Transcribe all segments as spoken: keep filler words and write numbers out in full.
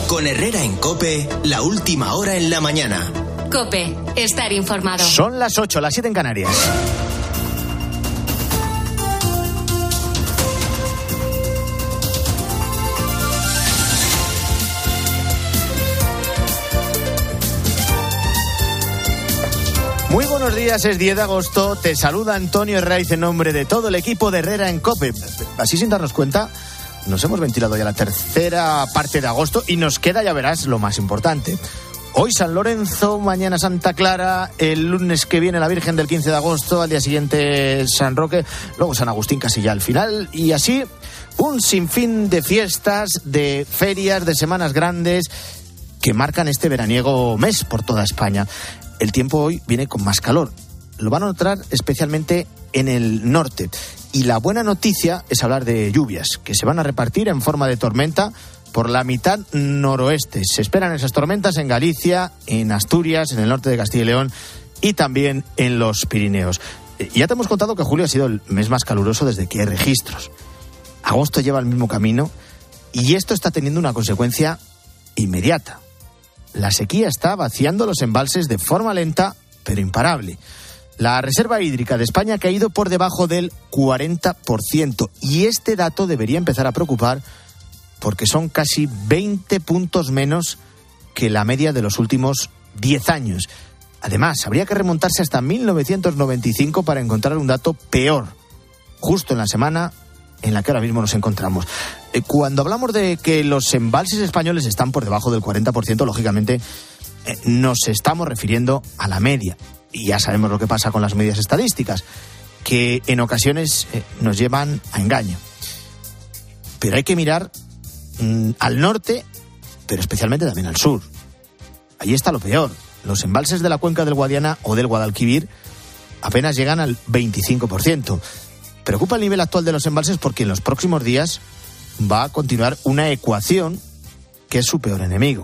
Con Herrera en COPE, la última hora en la mañana. COPE, estar informado. Son las ocho, las siete en Canarias. Muy buenos días, es diez de agosto, te saluda Antonio Herraiz en nombre de todo el equipo de Herrera en COPE. Así sin darnos cuenta, nos hemos ventilado ya la tercera parte de agosto y nos queda, ya verás, lo más importante. Hoy San Lorenzo, mañana Santa Clara, el lunes que viene la Virgen del quince de agosto, al día siguiente San Roque, luego San Agustín casi ya al final, y así un sinfín de fiestas, de ferias, de semanas grandes que marcan este veraniego mes por toda España. El tiempo hoy viene con más calor. Lo van a notar especialmente en el norte. Y la buena noticia es hablar de lluvias, que se van a repartir en forma de tormenta por la mitad noroeste. Se esperan esas tormentas en Galicia, en Asturias, en el norte de Castilla y León y también en los Pirineos. Ya te hemos contado que julio ha sido el mes más caluroso desde que hay registros. Agosto lleva el mismo camino y esto está teniendo una consecuencia inmediata. La sequía está vaciando los embalses de forma lenta, pero imparable. La reserva hídrica de España ha caído por debajo del cuarenta por ciento y este dato debería empezar a preocupar porque son casi veinte puntos menos que la media de los últimos diez años. Además, habría que remontarse hasta mil novecientos noventa y cinco para encontrar un dato peor, justo en la semana en la que ahora mismo nos encontramos. Cuando hablamos de que los embalses españoles están por debajo del cuarenta por ciento, lógicamente eh, nos estamos refiriendo a la media. Y ya sabemos lo que pasa con las medias estadísticas, que en ocasiones eh, nos llevan a engaño. Pero hay que mirar mmm, al norte, pero especialmente también al sur. Ahí está lo peor. Los embalses de la cuenca del Guadiana o del Guadalquivir apenas llegan al veinticinco por ciento. Preocupa el nivel actual de los embalses porque en los próximos días va a continuar una ecuación que es su peor enemigo.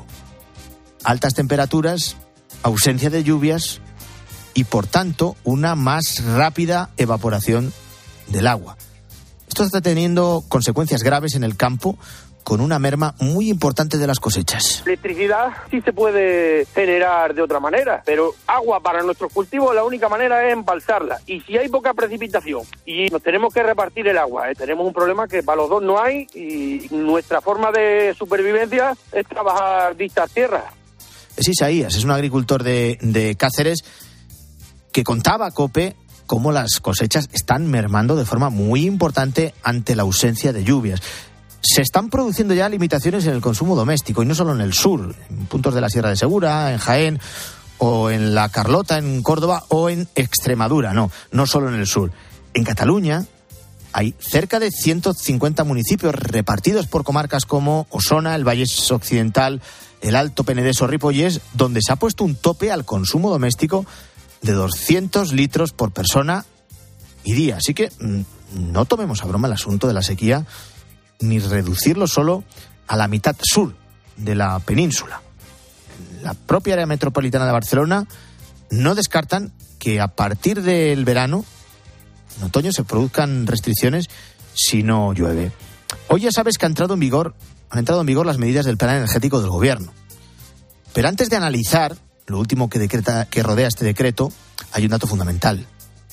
Altas temperaturas, ausencia de lluvias y, por tanto, una más rápida evaporación del agua. Esto está teniendo consecuencias graves en el campo, con una merma muy importante de las cosechas. Electricidad sí se puede generar de otra manera, pero agua para nuestros cultivos la única manera es embalsarla. Y si hay poca precipitación y nos tenemos que repartir el agua, ¿eh? tenemos un problema que para los dos no hay y nuestra forma de supervivencia es trabajar distas tierras. Es Isaías, es un agricultor de, de Cáceres que contaba a COPE cómo las cosechas están mermando de forma muy importante ante la ausencia de lluvias. Se están produciendo ya limitaciones en el consumo doméstico, y no solo en el sur, en puntos de la Sierra de Segura, en Jaén, o en la Carlota, en Córdoba, o en Extremadura, no, no solo en el sur. En Cataluña hay cerca de ciento cincuenta municipios repartidos por comarcas como Osona, el Vallés Occidental, el Alto Penedès o Ripollés, donde se ha puesto un tope al consumo doméstico de doscientos litros por persona y día. Así que no tomemos a broma el asunto de la sequía, ni reducirlo solo a la mitad sur de la península. En la propia área metropolitana de Barcelona no descartan que a partir del verano, en otoño, se produzcan restricciones si no llueve. Hoy ya sabes que ha entrado en vigor, han entrado en vigor las medidas del plan energético del gobierno. Pero antes de analizar lo último que decreta, que rodea este decreto, hay un dato fundamental.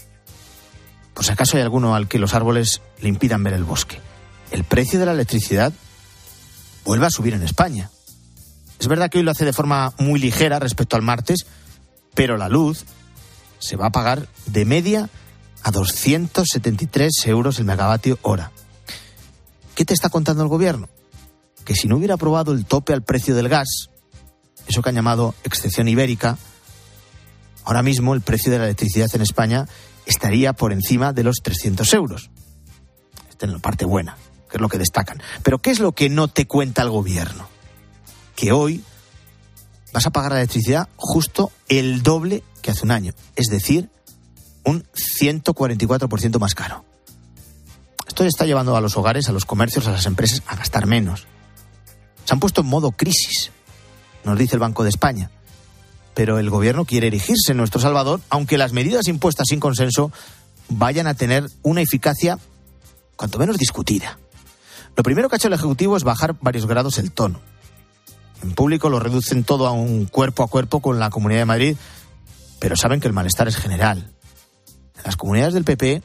Por si acaso hay alguno al que los árboles le impidan ver el bosque. El precio de la electricidad vuelve a subir en España. Es verdad que hoy lo hace de forma muy ligera respecto al martes, pero la luz se va a pagar de media a doscientos setenta y tres euros el megavatio hora. ¿Qué te está contando el gobierno? Que si no hubiera aprobado el tope al precio del gas, eso que han llamado excepción ibérica, ahora mismo el precio de la electricidad en España estaría por encima de los trescientos euros. Esta es la parte buena, que es lo que destacan. Pero ¿qué es lo que no te cuenta el gobierno? Que hoy vas a pagar la electricidad justo el doble que hace un año. Es decir, un ciento cuarenta y cuatro por ciento más caro. Esto está llevando a los hogares, a los comercios, a las empresas a gastar menos. Se han puesto en modo crisis, nos dice el Banco de España. Pero el gobierno quiere erigirse en nuestro Salvador, aunque las medidas impuestas sin consenso vayan a tener una eficacia cuanto menos discutida. Lo primero que ha hecho el Ejecutivo es bajar varios grados el tono. En público lo reducen todo a un cuerpo a cuerpo con la Comunidad de Madrid, pero saben que el malestar es general. En las comunidades del P P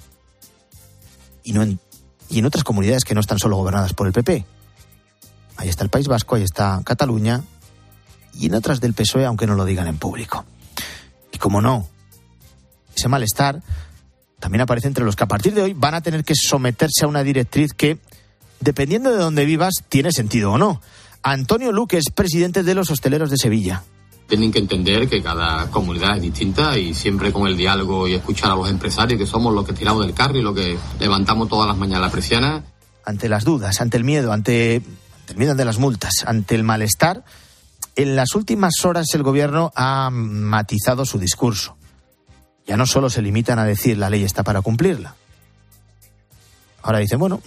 y, no en, y en otras comunidades que no están solo gobernadas por el P P. Ahí está el País Vasco, ahí está Cataluña, y en otras del P S O E, aunque no lo digan en público. Y como no, ese malestar también aparece entre los que a partir de hoy van a tener que someterse a una directriz que, dependiendo de dónde vivas, tiene sentido o no. Antonio Luque es presidente de los hosteleros de Sevilla. Tienen que entender que cada comunidad es distinta y siempre con el diálogo y escuchar a los empresarios, que somos los que tiramos del carro y los que levantamos todas las mañanas la persiana. Ante las dudas, ante el miedo, ante, ante el miedo de las multas, ante el malestar, en las últimas horas el gobierno ha matizado su discurso. Ya no solo se limitan a decir la ley está para cumplirla. Ahora dicen, bueno,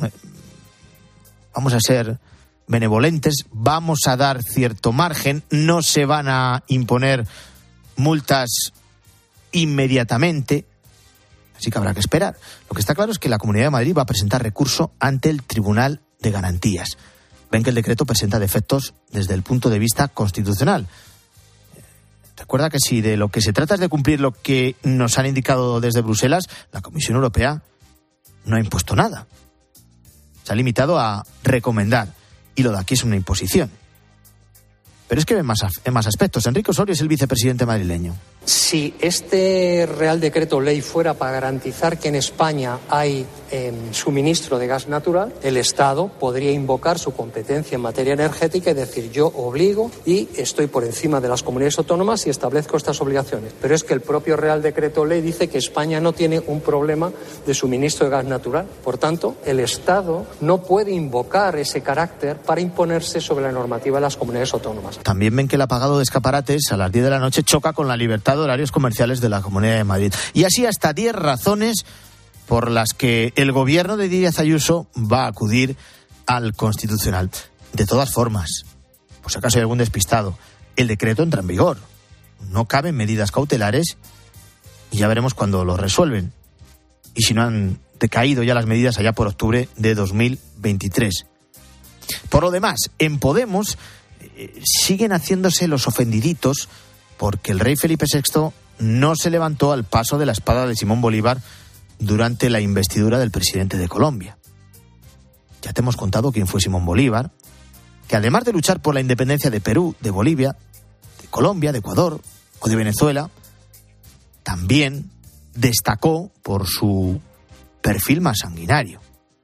vamos a ser benevolentes, vamos a dar cierto margen, no se van a imponer multas inmediatamente, así que habrá que esperar. Lo que está claro es que la Comunidad de Madrid va a presentar recurso ante el Tribunal de Garantías. Ven que el decreto presenta defectos desde el punto de vista constitucional. Recuerda que si de lo que se trata es de cumplir lo que nos han indicado desde Bruselas, la Comisión Europea no ha impuesto nada. Se ha limitado a recomendar. Y lo de aquí es una imposición. Pero es que ven más, en más aspectos. Enrique Osorio es el vicepresidente madrileño. Si este Real Decreto Ley fuera para garantizar que en España hay eh, suministro de gas natural, el Estado podría invocar su competencia en materia energética y decir yo obligo y estoy por encima de las comunidades autónomas y establezco estas obligaciones. Pero es que el propio Real Decreto Ley dice que España no tiene un problema de suministro de gas natural. Por tanto, el Estado no puede invocar ese carácter para imponerse sobre la normativa de las comunidades autónomas. También ven que el apagado de escaparates a las diez de la noche choca con la libertad de horarios comerciales de la Comunidad de Madrid. Y así hasta diez razones por las que el gobierno de Díaz Ayuso va a acudir al Constitucional. De todas formas, por si acaso hay algún despistado, el decreto entra en vigor. No caben medidas cautelares y ya veremos cuándo lo resuelven. Y si no han decaído ya las medidas allá por octubre de dos mil veintitrés. Por lo demás, en Podemos eh, siguen haciéndose los ofendiditos porque el rey Felipe sexto no se levantó al paso de la espada de Simón Bolívar durante la investidura del presidente de Colombia. Ya te hemos contado quién fue Simón Bolívar, que además de luchar por la independencia de Perú, de Bolivia, de Colombia, de Ecuador o de Venezuela, también destacó por su perfil más sanguinario.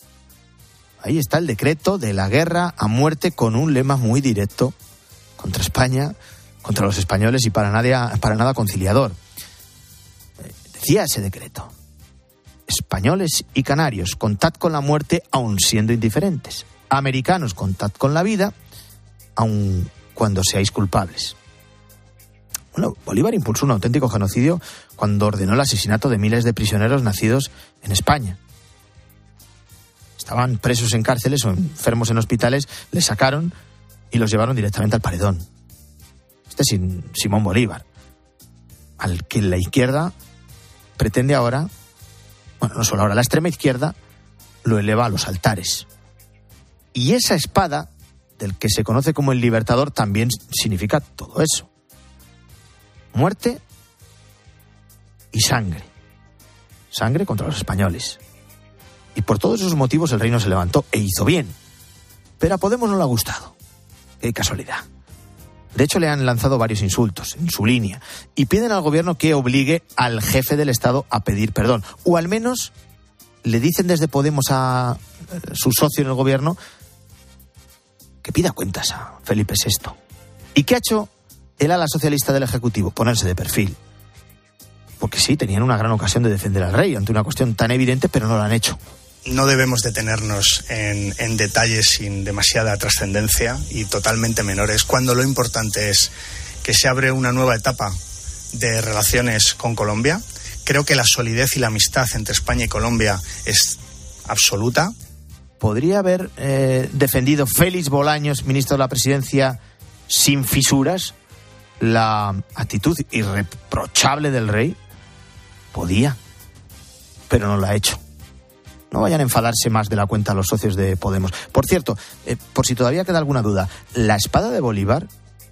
Ahí está el decreto de la guerra a muerte con un lema muy directo contra España, contra los españoles y para nada, para nada conciliador. Decía ese decreto: españoles y canarios, contad con la muerte aun siendo indiferentes. Americanos, contad con la vida aun cuando seáis culpables. Bueno, Bolívar impulsó un auténtico genocidio cuando ordenó el asesinato de miles de prisioneros nacidos en España. Estaban presos en cárceles o enfermos en hospitales, les sacaron y los llevaron directamente al paredón. Este es Simón Bolívar, al que la izquierda pretende ahora, bueno, no solo ahora, la extrema izquierda lo eleva a los altares. Y esa espada, del que se conoce como el Libertador, también significa todo eso. Muerte y sangre. Sangre contra los españoles. Y por todos esos motivos el reino se levantó e hizo bien. Pero a Podemos no le ha gustado. Qué casualidad. De hecho, le han lanzado varios insultos en su línea y piden al gobierno que obligue al jefe del Estado a pedir perdón. O al menos le dicen desde Podemos a su socio en el gobierno que pida cuentas a Felipe sexto. ¿Y qué ha hecho el ala socialista del Ejecutivo? Ponerse de perfil. Porque sí, tenían una gran ocasión de defender al rey ante una cuestión tan evidente, pero no lo han hecho. No debemos detenernos en, en detalles sin demasiada trascendencia y totalmente menores, cuando lo importante es que se abre una nueva etapa de relaciones con Colombia. Creo que la solidez y la amistad entre España y Colombia es absoluta. ¿Podría haber eh, defendido Félix Bolaños, ministro de la Presidencia, sin fisuras, la actitud irreprochable del rey? Podía, pero no lo ha hecho. No vayan a enfadarse más de la cuenta los socios de Podemos. Por cierto, eh, por si todavía queda alguna duda, la espada de Bolívar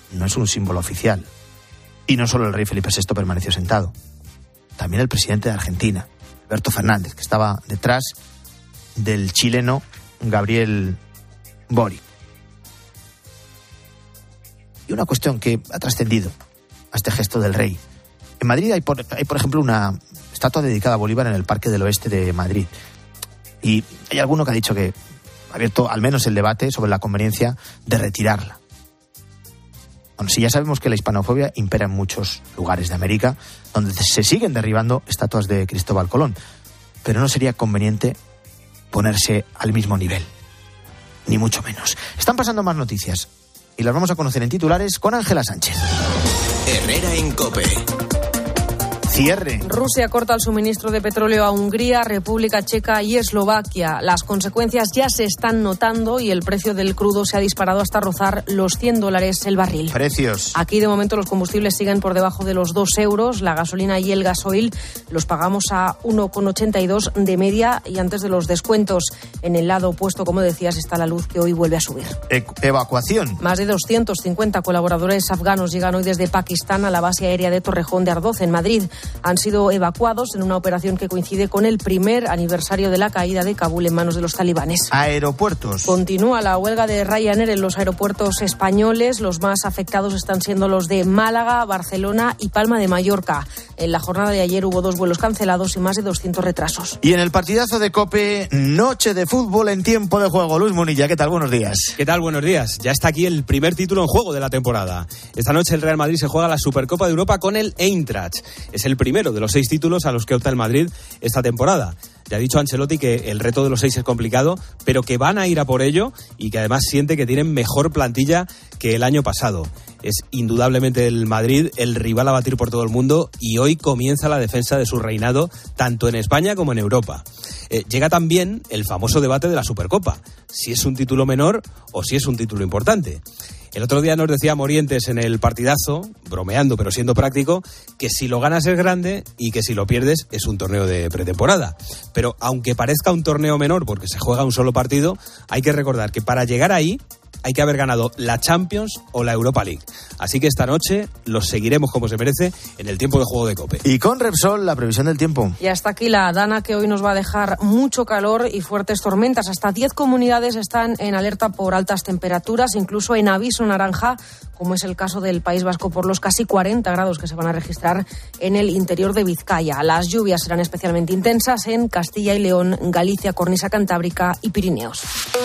no es un símbolo oficial. Y no solo el rey Felipe sexto permaneció sentado, también el presidente de Argentina, Alberto Fernández, que estaba detrás del chileno Gabriel Boric. Y una cuestión que ha trascendido a este gesto del rey. En Madrid hay por, hay, por ejemplo, una estatua dedicada a Bolívar en el Parque del Oeste de Madrid. Y hay alguno que ha dicho que ha abierto al menos el debate sobre la conveniencia de retirarla. Bueno, si ya sabemos que la hispanofobia impera en muchos lugares de América, donde se siguen derribando estatuas de Cristóbal Colón. Pero no sería conveniente ponerse al mismo nivel. Ni mucho menos. Están pasando más noticias y las vamos a conocer en titulares con Ángela Sánchez. Herrera en COPE. Cierre. Rusia corta el suministro de petróleo a Hungría, República Checa y Eslovaquia. Las consecuencias ya se están notando y el precio del crudo se ha disparado hasta rozar los cien dólares el barril. Precios. Aquí de momento los combustibles siguen por debajo de los dos euros. La gasolina y el gasoil los pagamos a uno con ochenta y dos de media y antes de los descuentos. En el lado opuesto, como decías, está la luz que hoy vuelve a subir. E- evacuación. Más de doscientos cincuenta colaboradores afganos llegan hoy desde Pakistán a la base aérea de Torrejón de Ardoz, en Madrid. Han sido evacuados en una operación que coincide con el primer aniversario de la caída de Kabul en manos de los talibanes. Aeropuertos. Continúa la huelga de Ryanair en los aeropuertos españoles. Los más afectados están siendo los de Málaga, Barcelona y Palma de Mallorca. En la jornada de ayer hubo dos vuelos cancelados y más de doscientos retrasos. Y en el partidazo de COPE, noche de fútbol en tiempo de juego. Luis Munilla, ¿qué tal? Buenos días. ¿Qué tal? Buenos días. Ya está aquí el primer título en juego de la temporada. Esta noche el Real Madrid se juega la Supercopa de Europa con el Eintracht. Es el primero de los seis títulos a los que opta el Madrid esta temporada. Ya ha dicho Ancelotti que el reto de los seis es complicado, pero que van a ir a por ello y que además siente que tienen mejor plantilla que el año pasado. Es indudablemente el Madrid el rival a batir por todo el mundo y hoy comienza la defensa de su reinado tanto en España como en Europa. Eh, llega también el famoso debate de la Supercopa, si es un título menor o si es un título importante. El otro día nos decía Morientes en el partidazo, bromeando pero siendo práctico, que si lo ganas es grande y que si lo pierdes es un torneo de pretemporada. Pero aunque parezca un torneo menor porque se juega un solo partido, hay que recordar que para llegar ahí hay que haber ganado la Champions o la Europa League. Así que esta noche los seguiremos como se merece en el tiempo de juego de COPE. Y con Repsol, la previsión del tiempo. Y hasta aquí la dana que hoy nos va a dejar mucho calor y fuertes tormentas. Hasta diez comunidades están en alerta por altas temperaturas, incluso en aviso naranja, como es el caso del País Vasco por los casi cuarenta grados que se van a registrar en el interior de Vizcaya. Las lluvias serán especialmente intensas en Castilla y León, Galicia, Cornisa Cantábrica y Pirineos.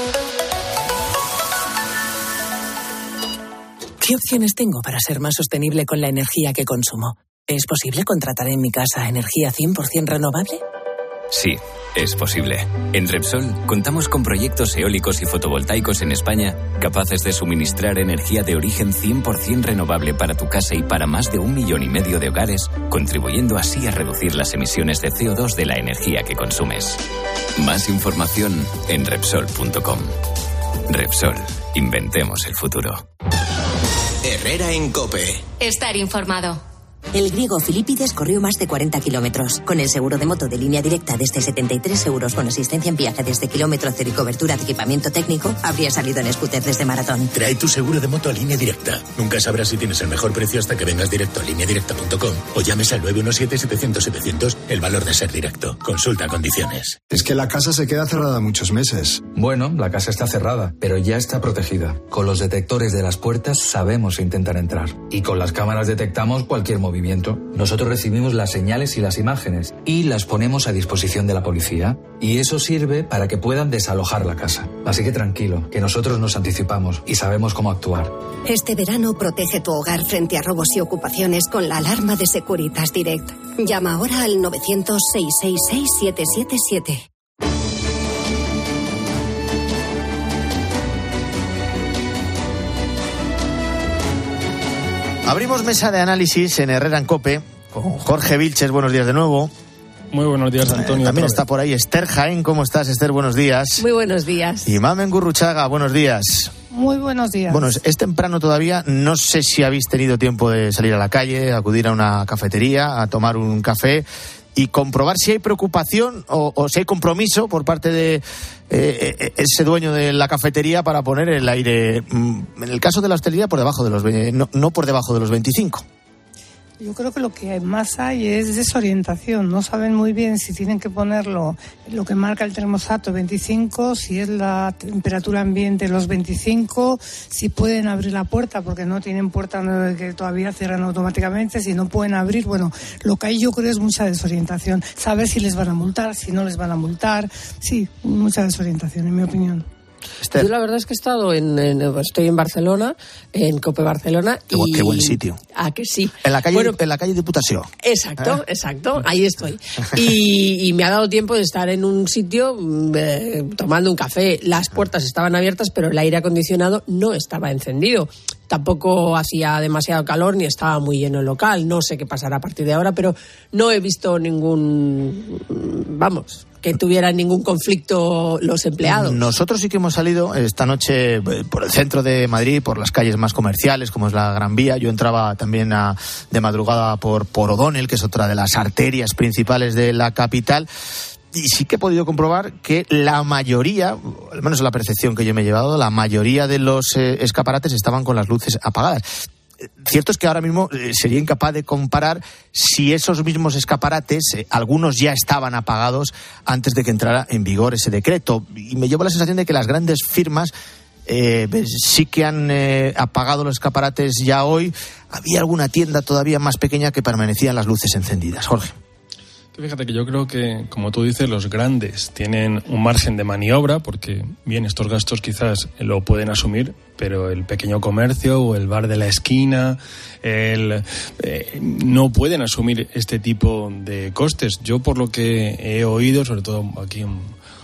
¿Qué opciones tengo para ser más sostenible con la energía que consumo? ¿Es posible contratar en mi casa energía cien por ciento renovable? Sí, es posible. En Repsol contamos con proyectos eólicos y fotovoltaicos en España capaces de suministrar energía de origen cien por ciento renovable para tu casa y para más de un millón y medio de hogares, contribuyendo así a reducir las emisiones de C O dos de la energía que consumes. Más información en Repsol punto com. Repsol, inventemos el futuro. Herrera en COPE. Estar informado. El griego Filipides corrió más de cuarenta kilómetros. Con el seguro de moto de Línea Directa desde setenta y tres euros con asistencia en viaje desde kilómetro cero y cobertura de equipamiento técnico, habría salido en scooter desde Maratón. Trae tu seguro de moto a Línea Directa. Nunca sabrás si tienes el mejor precio hasta que vengas directo a línea directa punto com o llames al nueve uno siete, setecientos, setecientos, el valor de ser directo. Consulta condiciones. Es que la casa se queda cerrada muchos meses. Bueno, la casa está cerrada, pero ya está protegida. Con los detectores de las puertas sabemos intentar entrar. Y con las cámaras detectamos cualquier movimiento. Nosotros recibimos las señales y las imágenes y las ponemos a disposición de la policía. Y eso sirve para que puedan desalojar la casa. Así que tranquilo, que nosotros nos anticipamos y sabemos cómo actuar. Este verano protege tu hogar frente a robos y ocupaciones con la alarma de Securitas Direct. Llama ahora al novecientos, seiscientos sesenta y seis, siete siete siete. Abrimos mesa de análisis en Herrera en COPE con Jorge Vilches. Buenos días de nuevo. Muy buenos días, Antonio. Eh, también está por ahí Esther Jaén. ¿Cómo estás, Esther? Buenos días. Muy buenos días. Y Mamen Gurruchaga. Buenos días. Muy buenos días. Bueno, es temprano todavía. No sé si habéis tenido tiempo de salir a la calle, acudir a una cafetería, a tomar un café. y comprobar si hay preocupación o, o si hay compromiso por parte de eh, ese dueño de la cafetería para poner el aire, en el caso de la hostelería, por debajo de los no, no por debajo de los veinticinco. Yo creo que lo que más hay es desorientación. No saben muy bien si tienen que ponerlo, lo que marca el termostato, veinticinco, si es la temperatura ambiente los veinticinco, si pueden abrir la puerta, porque no tienen puerta que todavía cierran automáticamente, si no pueden abrir. Bueno, lo que hay yo creo es mucha desorientación. Saber si les van a multar, si no les van a multar. Sí, mucha desorientación, en mi opinión. Esther. Yo la verdad es que he estado en, en estoy en Barcelona, en Cope Barcelona. Qué, y, qué buen sitio. Ah, que sí. En la calle, bueno, en la calle Diputación. Exacto, ¿Eh? exacto, ahí estoy. Y, y me ha dado tiempo de estar en un sitio eh, tomando un café. Las puertas estaban abiertas, pero el aire acondicionado no estaba encendido. Tampoco hacía demasiado calor ni estaba muy lleno el local. No sé qué pasará a partir de ahora, pero no he visto ningún, vamos, que tuvieran ningún conflicto los empleados. Nosotros sí que hemos salido esta noche por el centro de Madrid, por las calles más comerciales, como es la Gran Vía. Yo entraba también a, de madrugada por, por O'Donnell, que es otra de las arterias principales de la capital. Y sí que he podido comprobar que la mayoría, al menos la percepción que yo me he llevado, la mayoría de los eh, escaparates estaban con las luces apagadas. Cierto es que ahora mismo eh, sería incapaz de comparar si esos mismos escaparates, eh, algunos ya estaban apagados antes de que entrara en vigor ese decreto. Y me llevo la sensación de que las grandes firmas eh, sí que han eh, apagado los escaparates ya hoy. Había alguna tienda todavía más pequeña que permanecían las luces encendidas. Jorge. Fíjate que yo creo que, como tú dices, los grandes tienen un margen de maniobra porque, bien, estos gastos quizás lo pueden asumir, pero el pequeño comercio o el bar de la esquina el, eh, no pueden asumir este tipo de costes. Yo, por lo que he oído, sobre todo aquí un,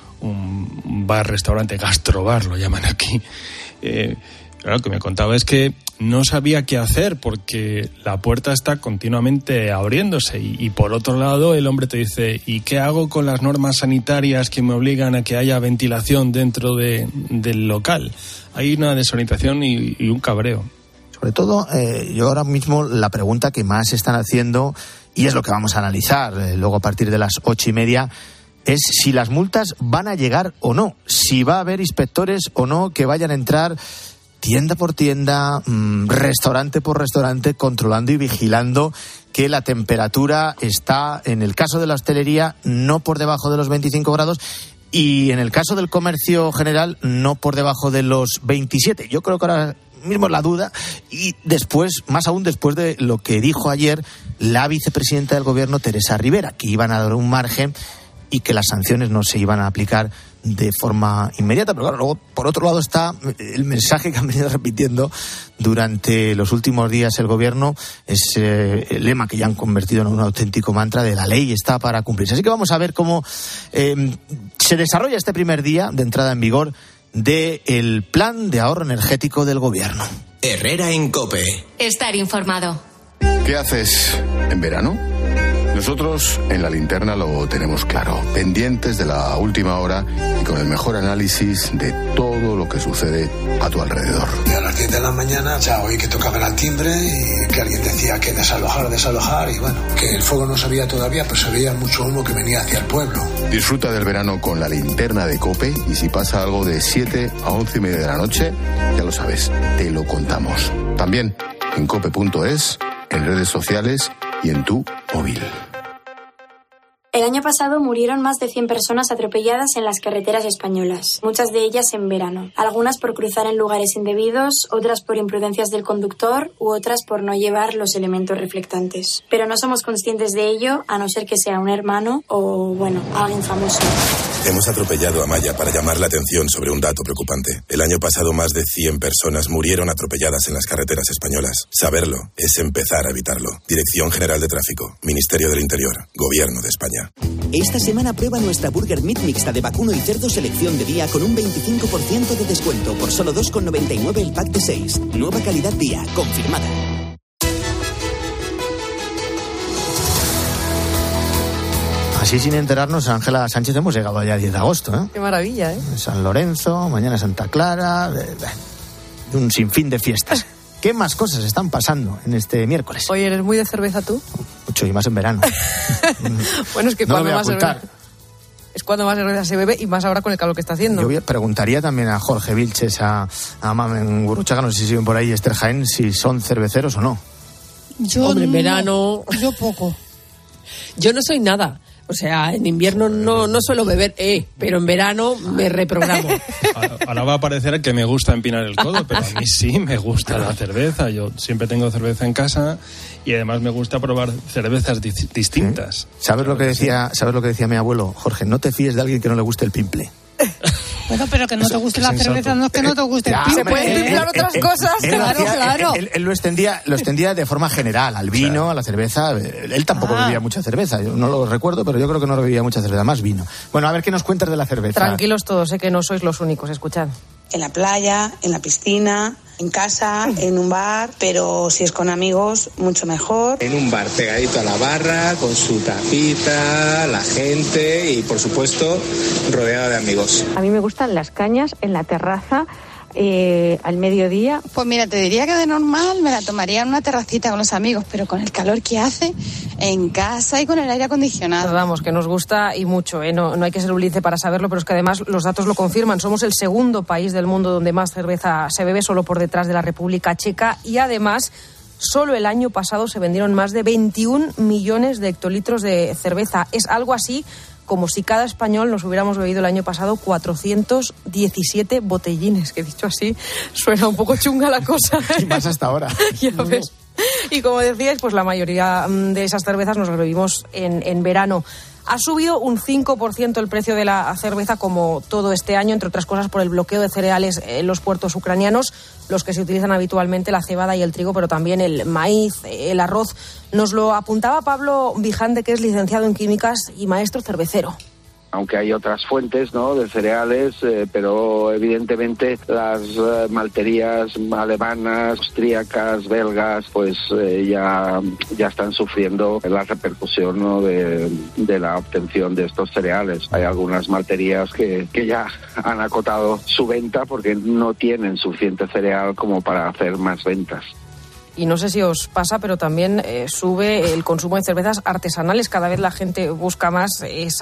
un bar, restaurante, gastrobar lo llaman aquí, eh, claro, lo que me contaba es que no sabía qué hacer porque la puerta está continuamente abriéndose y, y por otro lado el hombre te dice, ¿y qué hago con las normas sanitarias que me obligan a que haya ventilación dentro de, del local? Hay una desorientación y, y un cabreo. Sobre todo, eh, yo ahora mismo la pregunta que más están haciendo, y es lo que vamos a analizar eh, luego a partir de las ocho y media, es si las multas van a llegar o no, si va a haber inspectores o no que vayan a entrar tienda por tienda, mmm, restaurante por restaurante, controlando y vigilando que la temperatura está, en el caso de la hostelería, no por debajo de los veinticinco grados y en el caso del comercio general, no por debajo de los veintisiete. Yo creo que ahora mismo es la duda y después, más aún después de lo que dijo ayer la vicepresidenta del gobierno, Teresa Rivera, que iban a dar un margen y que las sanciones no se iban a aplicar de forma inmediata. Pero claro, luego por otro lado está el mensaje que han venido repitiendo durante los últimos días el gobierno, es eh, el lema que ya han convertido en un auténtico mantra de la ley está para cumplirse. Así que vamos a ver cómo eh, se desarrolla este primer día de entrada en vigor del plan de ahorro energético del gobierno. Herrera en COPE. Estar informado. ¿Qué haces en verano? Nosotros en La Linterna lo tenemos claro, pendientes de la última hora y con el mejor análisis de todo lo que sucede a tu alrededor. Y a las diez de la mañana ya oí que tocaban al timbre y que alguien decía que desalojar, desalojar y bueno, que el fuego no se veía todavía, pero se veía mucho humo que venía hacia el pueblo. Disfruta del verano con La Linterna de COPE y si pasa algo de siete a once y media de la noche, ya lo sabes, te lo contamos. También en cope punto es, en redes sociales y en tu móvil. El año pasado murieron más de cien personas atropelladas en las carreteras españolas, muchas de ellas en verano. Algunas por cruzar en lugares indebidos, otras por imprudencias del conductor u otras por no llevar los elementos reflectantes. Pero no somos conscientes de ello, a no ser que sea un hermano o, bueno, alguien famoso. Hemos atropellado a Maya para llamar la atención sobre un dato preocupante. El año pasado más de cien personas murieron atropelladas en las carreteras españolas. Saberlo es empezar a evitarlo. Dirección General de Tráfico, Ministerio del Interior, Gobierno de España. Esta semana prueba nuestra Burger Meat mixta de vacuno y cerdo selección de día con un veinticinco por ciento de descuento por solo dos con noventa y nueve el pack de seis. Nueva calidad día, confirmada. Así sin enterarnos, Ángela Sánchez, hemos llegado ya a diez de agosto, ¿eh? Qué maravilla, ¿eh? San Lorenzo, mañana Santa Clara, un sinfín de fiestas. ¿Qué más cosas están pasando en este miércoles? Oye, ¿eres muy de cerveza tú? Mucho, y más en verano. Bueno, es que no cuando lo voy a más ocultar. cerveza, es cuando más cerveza se bebe y más ahora con el calor que está haciendo. Yo preguntaría también a Jorge Vilches, a, a Mamen Gurruchaga, no sé si siguen por ahí, Esther Jaén, si son cerveceros o no. Yo Hombre, en no, verano... Yo poco. Yo no soy nada. O sea, en invierno no, no suelo beber, eh, pero en verano me reprogramo. Ahora va a parecer que me gusta empinar el codo, pero a mí sí me gusta la cerveza. Yo siempre tengo cerveza en casa y además me gusta probar cervezas di- distintas. ¿Sabes lo que decía, sabes lo que decía mi abuelo? Jorge, no te fíes de alguien que no le guste el pimple. Bueno, pero que no te guste la cerveza no es que no te guste el Ya, pimple. Se pueden pimplar otras cosas, Él, lo claro, hacía- claro. él- él- él lo extendía, lo extendía de forma general, al vino, a la cerveza. Él tampoco Ah. bebía mucha cerveza, yo no lo recuerdo, pero yo creo que no bebía mucha cerveza, más vino. Bueno, a ver qué nos cuentas de la cerveza. Tranquilos todos, sé que no sois los únicos, escuchad. En la playa, en la piscina, en casa, en un bar, pero si es con amigos, mucho mejor. En un bar pegadito a la barra, con su tapita, la gente y, por supuesto, rodeado de amigos. A mí me gustan las cañas en la terraza. Eh, al mediodía. Pues mira, te diría que de normal me la tomaría en una terracita con los amigos, pero con el calor que hace en casa y con el aire acondicionado. Vamos, que nos gusta y mucho, ¿eh? no, no hay que ser un lince para saberlo, pero es que además los datos lo confirman. Somos el segundo país del mundo donde más cerveza se bebe, solo por detrás de la República Checa, y además solo el año pasado se vendieron más de veintiún millones de hectolitros de cerveza. Es algo así como si cada español nos hubiéramos bebido el año pasado cuatrocientos diecisiete botellines, que dicho así suena un poco chunga la cosa. Y más hasta ahora. Ya ves. Y como decíais, pues la mayoría de esas cervezas nos las bebimos en, en verano. Ha subido un cinco por ciento el precio de la cerveza, como todo este año, entre otras cosas por el bloqueo de cereales en los puertos ucranianos, los que se utilizan habitualmente, la cebada y el trigo, pero también el maíz, el arroz. Nos lo apuntaba Pablo Vijande, que es licenciado en químicas y maestro cervecero. Aunque hay otras fuentes, ¿no?, de cereales, eh, pero evidentemente las eh, malterías alemanas, austríacas, belgas, pues eh, ya, ya están sufriendo la repercusión, ¿no?, de, de la obtención de estos cereales. Hay algunas malterías que, que ya han acotado su venta porque no tienen suficiente cereal como para hacer más ventas. Y no sé si os pasa, pero también eh, sube el consumo de cervezas artesanales. Cada vez la gente busca más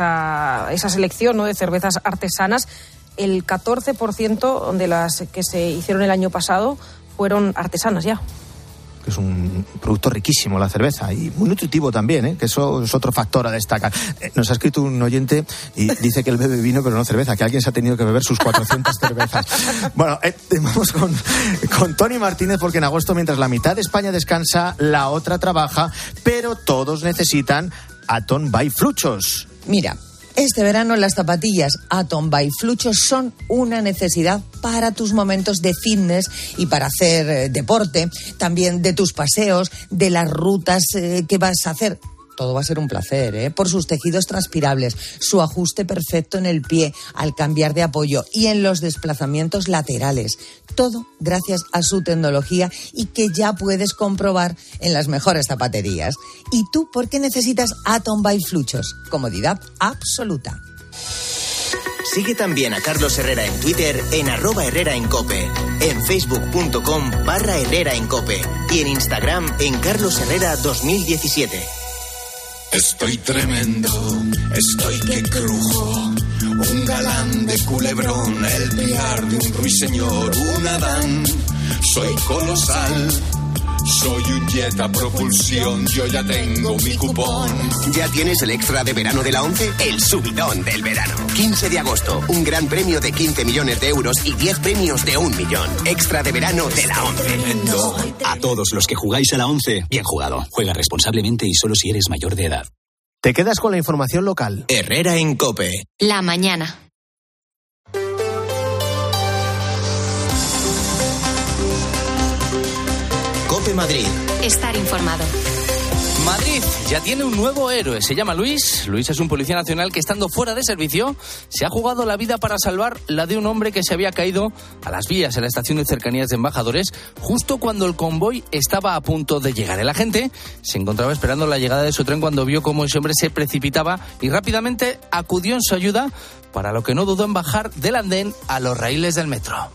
esa, esa selección, ¿no?, de cervezas artesanas. El catorce por ciento de las que se hicieron el año pasado fueron artesanas ya. Que es un producto riquísimo la cerveza y muy nutritivo también, ¿eh? Que eso es otro factor a destacar. Eh, nos ha escrito un oyente y dice que él bebe vino pero no cerveza, que alguien se ha tenido que beber sus cuatrocientas cervezas. Bueno, eh, vamos con, con Tony Martínez, porque en agosto, mientras la mitad de España descansa, la otra trabaja, pero todos necesitan Atom by Fluchos. Mira, este verano las zapatillas Atom by Fluchos son una necesidad para tus momentos de fitness y para hacer eh, deporte, también de tus paseos, de las rutas eh, que vas a hacer. Todo va a ser un placer, ¿eh? Por sus tejidos transpirables, su ajuste perfecto en el pie al cambiar de apoyo y en los desplazamientos laterales. Todo gracias a su tecnología y que ya puedes comprobar en las mejores zapaterías. ¿Y tú por qué necesitas Atom by Fluchos? Comodidad absoluta. Sigue también a Carlos Herrera en Twitter en arroba Herrera en Cope, en facebook.com barra Herrera en Cope y en Instagram en Carlos Herrera dos mil diecisiete. Estoy tremendo, estoy que crujo, un galán de culebrón, el piar de un ruiseñor, un Adán, soy colosal, soy un jet a propulsión, yo ya tengo mi cupón. ¿Ya tienes el extra de verano de la ONCE? El subidón del verano. quince de agosto, un gran premio de quince millones de euros y diez premios de un millón. Extra de verano de la ONCE. A todos los que jugáis a la ONCE, bien jugado. Juega responsablemente y solo si eres mayor de edad. Te quedas con la información local. Herrera en Cope. La mañana. Cope Madrid. Estar informado. Madrid ya tiene un nuevo héroe, se llama Luis. Luis es un policía nacional que, estando fuera de servicio, se ha jugado la vida para salvar la de un hombre que se había caído a las vías en la estación de cercanías de Embajadores justo cuando el convoy estaba a punto de llegar. El agente se encontraba esperando la llegada de su tren cuando vio cómo ese hombre se precipitaba y rápidamente acudió en su ayuda, para lo que no dudó en bajar del andén a los raíles del metro.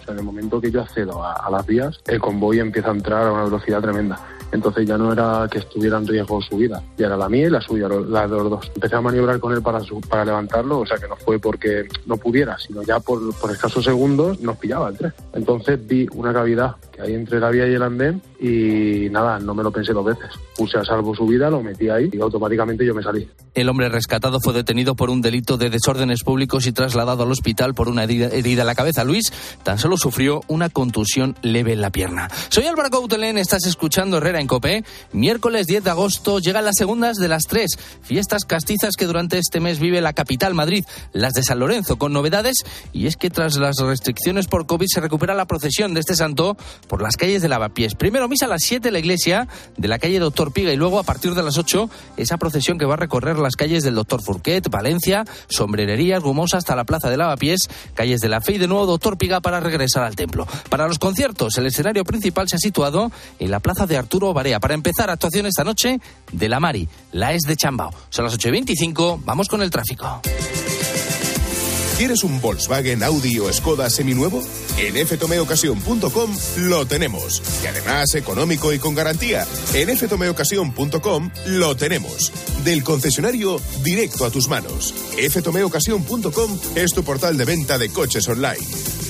sea, en el momento que yo accedo a, a las vías, el convoy empieza a entrar a una velocidad tremenda. Entonces ya no era que estuviera en riesgo su vida, ya era la mía y la suya, la de los dos. Empecé a maniobrar con él para, su, para levantarlo, o sea que no fue porque no pudiera, sino ya por, por escasos segundos nos pillaba el tren. Entonces vi una cavidad que hay entre la vía y el andén y nada, no me lo pensé dos veces. Puse a salvo su vida, lo metí ahí y automáticamente yo me salí. El hombre rescatado fue detenido por un delito de desórdenes públicos y trasladado al hospital por una herida, herida en la cabeza. Luis tan solo sufrió una contusión leve en la pierna. Soy Álvaro Coutelén, estás escuchando Herrera en COPE. Miércoles diez de agosto llegan las segundas de las tres fiestas castizas que durante este mes vive la capital, Madrid, las de San Lorenzo, con novedades, y es que tras las restricciones por COVID se recupera la procesión de este santo por las calles de Lavapiés. Primero misa a las siete en la iglesia de la calle Doctor Piga y luego a partir de las ocho esa procesión que va a recorrer las calles del Doctor Furquet, Valencia, Sombrererías, Gumosa hasta la plaza de Lavapiés, calles de la Fe y de nuevo Doctor Piga para regresar al templo. Para los conciertos, el escenario principal se ha situado en la plaza de Arturo Barea. Para empezar, actuación esta noche de La Mari, la es de Chambao. Son las ocho y veinticinco, vamos con el tráfico. ¿Quieres un Volkswagen, Audi o Skoda seminuevo? En f tome ocasión punto com lo tenemos. Y además económico y con garantía. En f tome ocasión punto com lo tenemos. Del concesionario directo a tus manos. f tome ocasión punto com es tu portal de venta de coches online.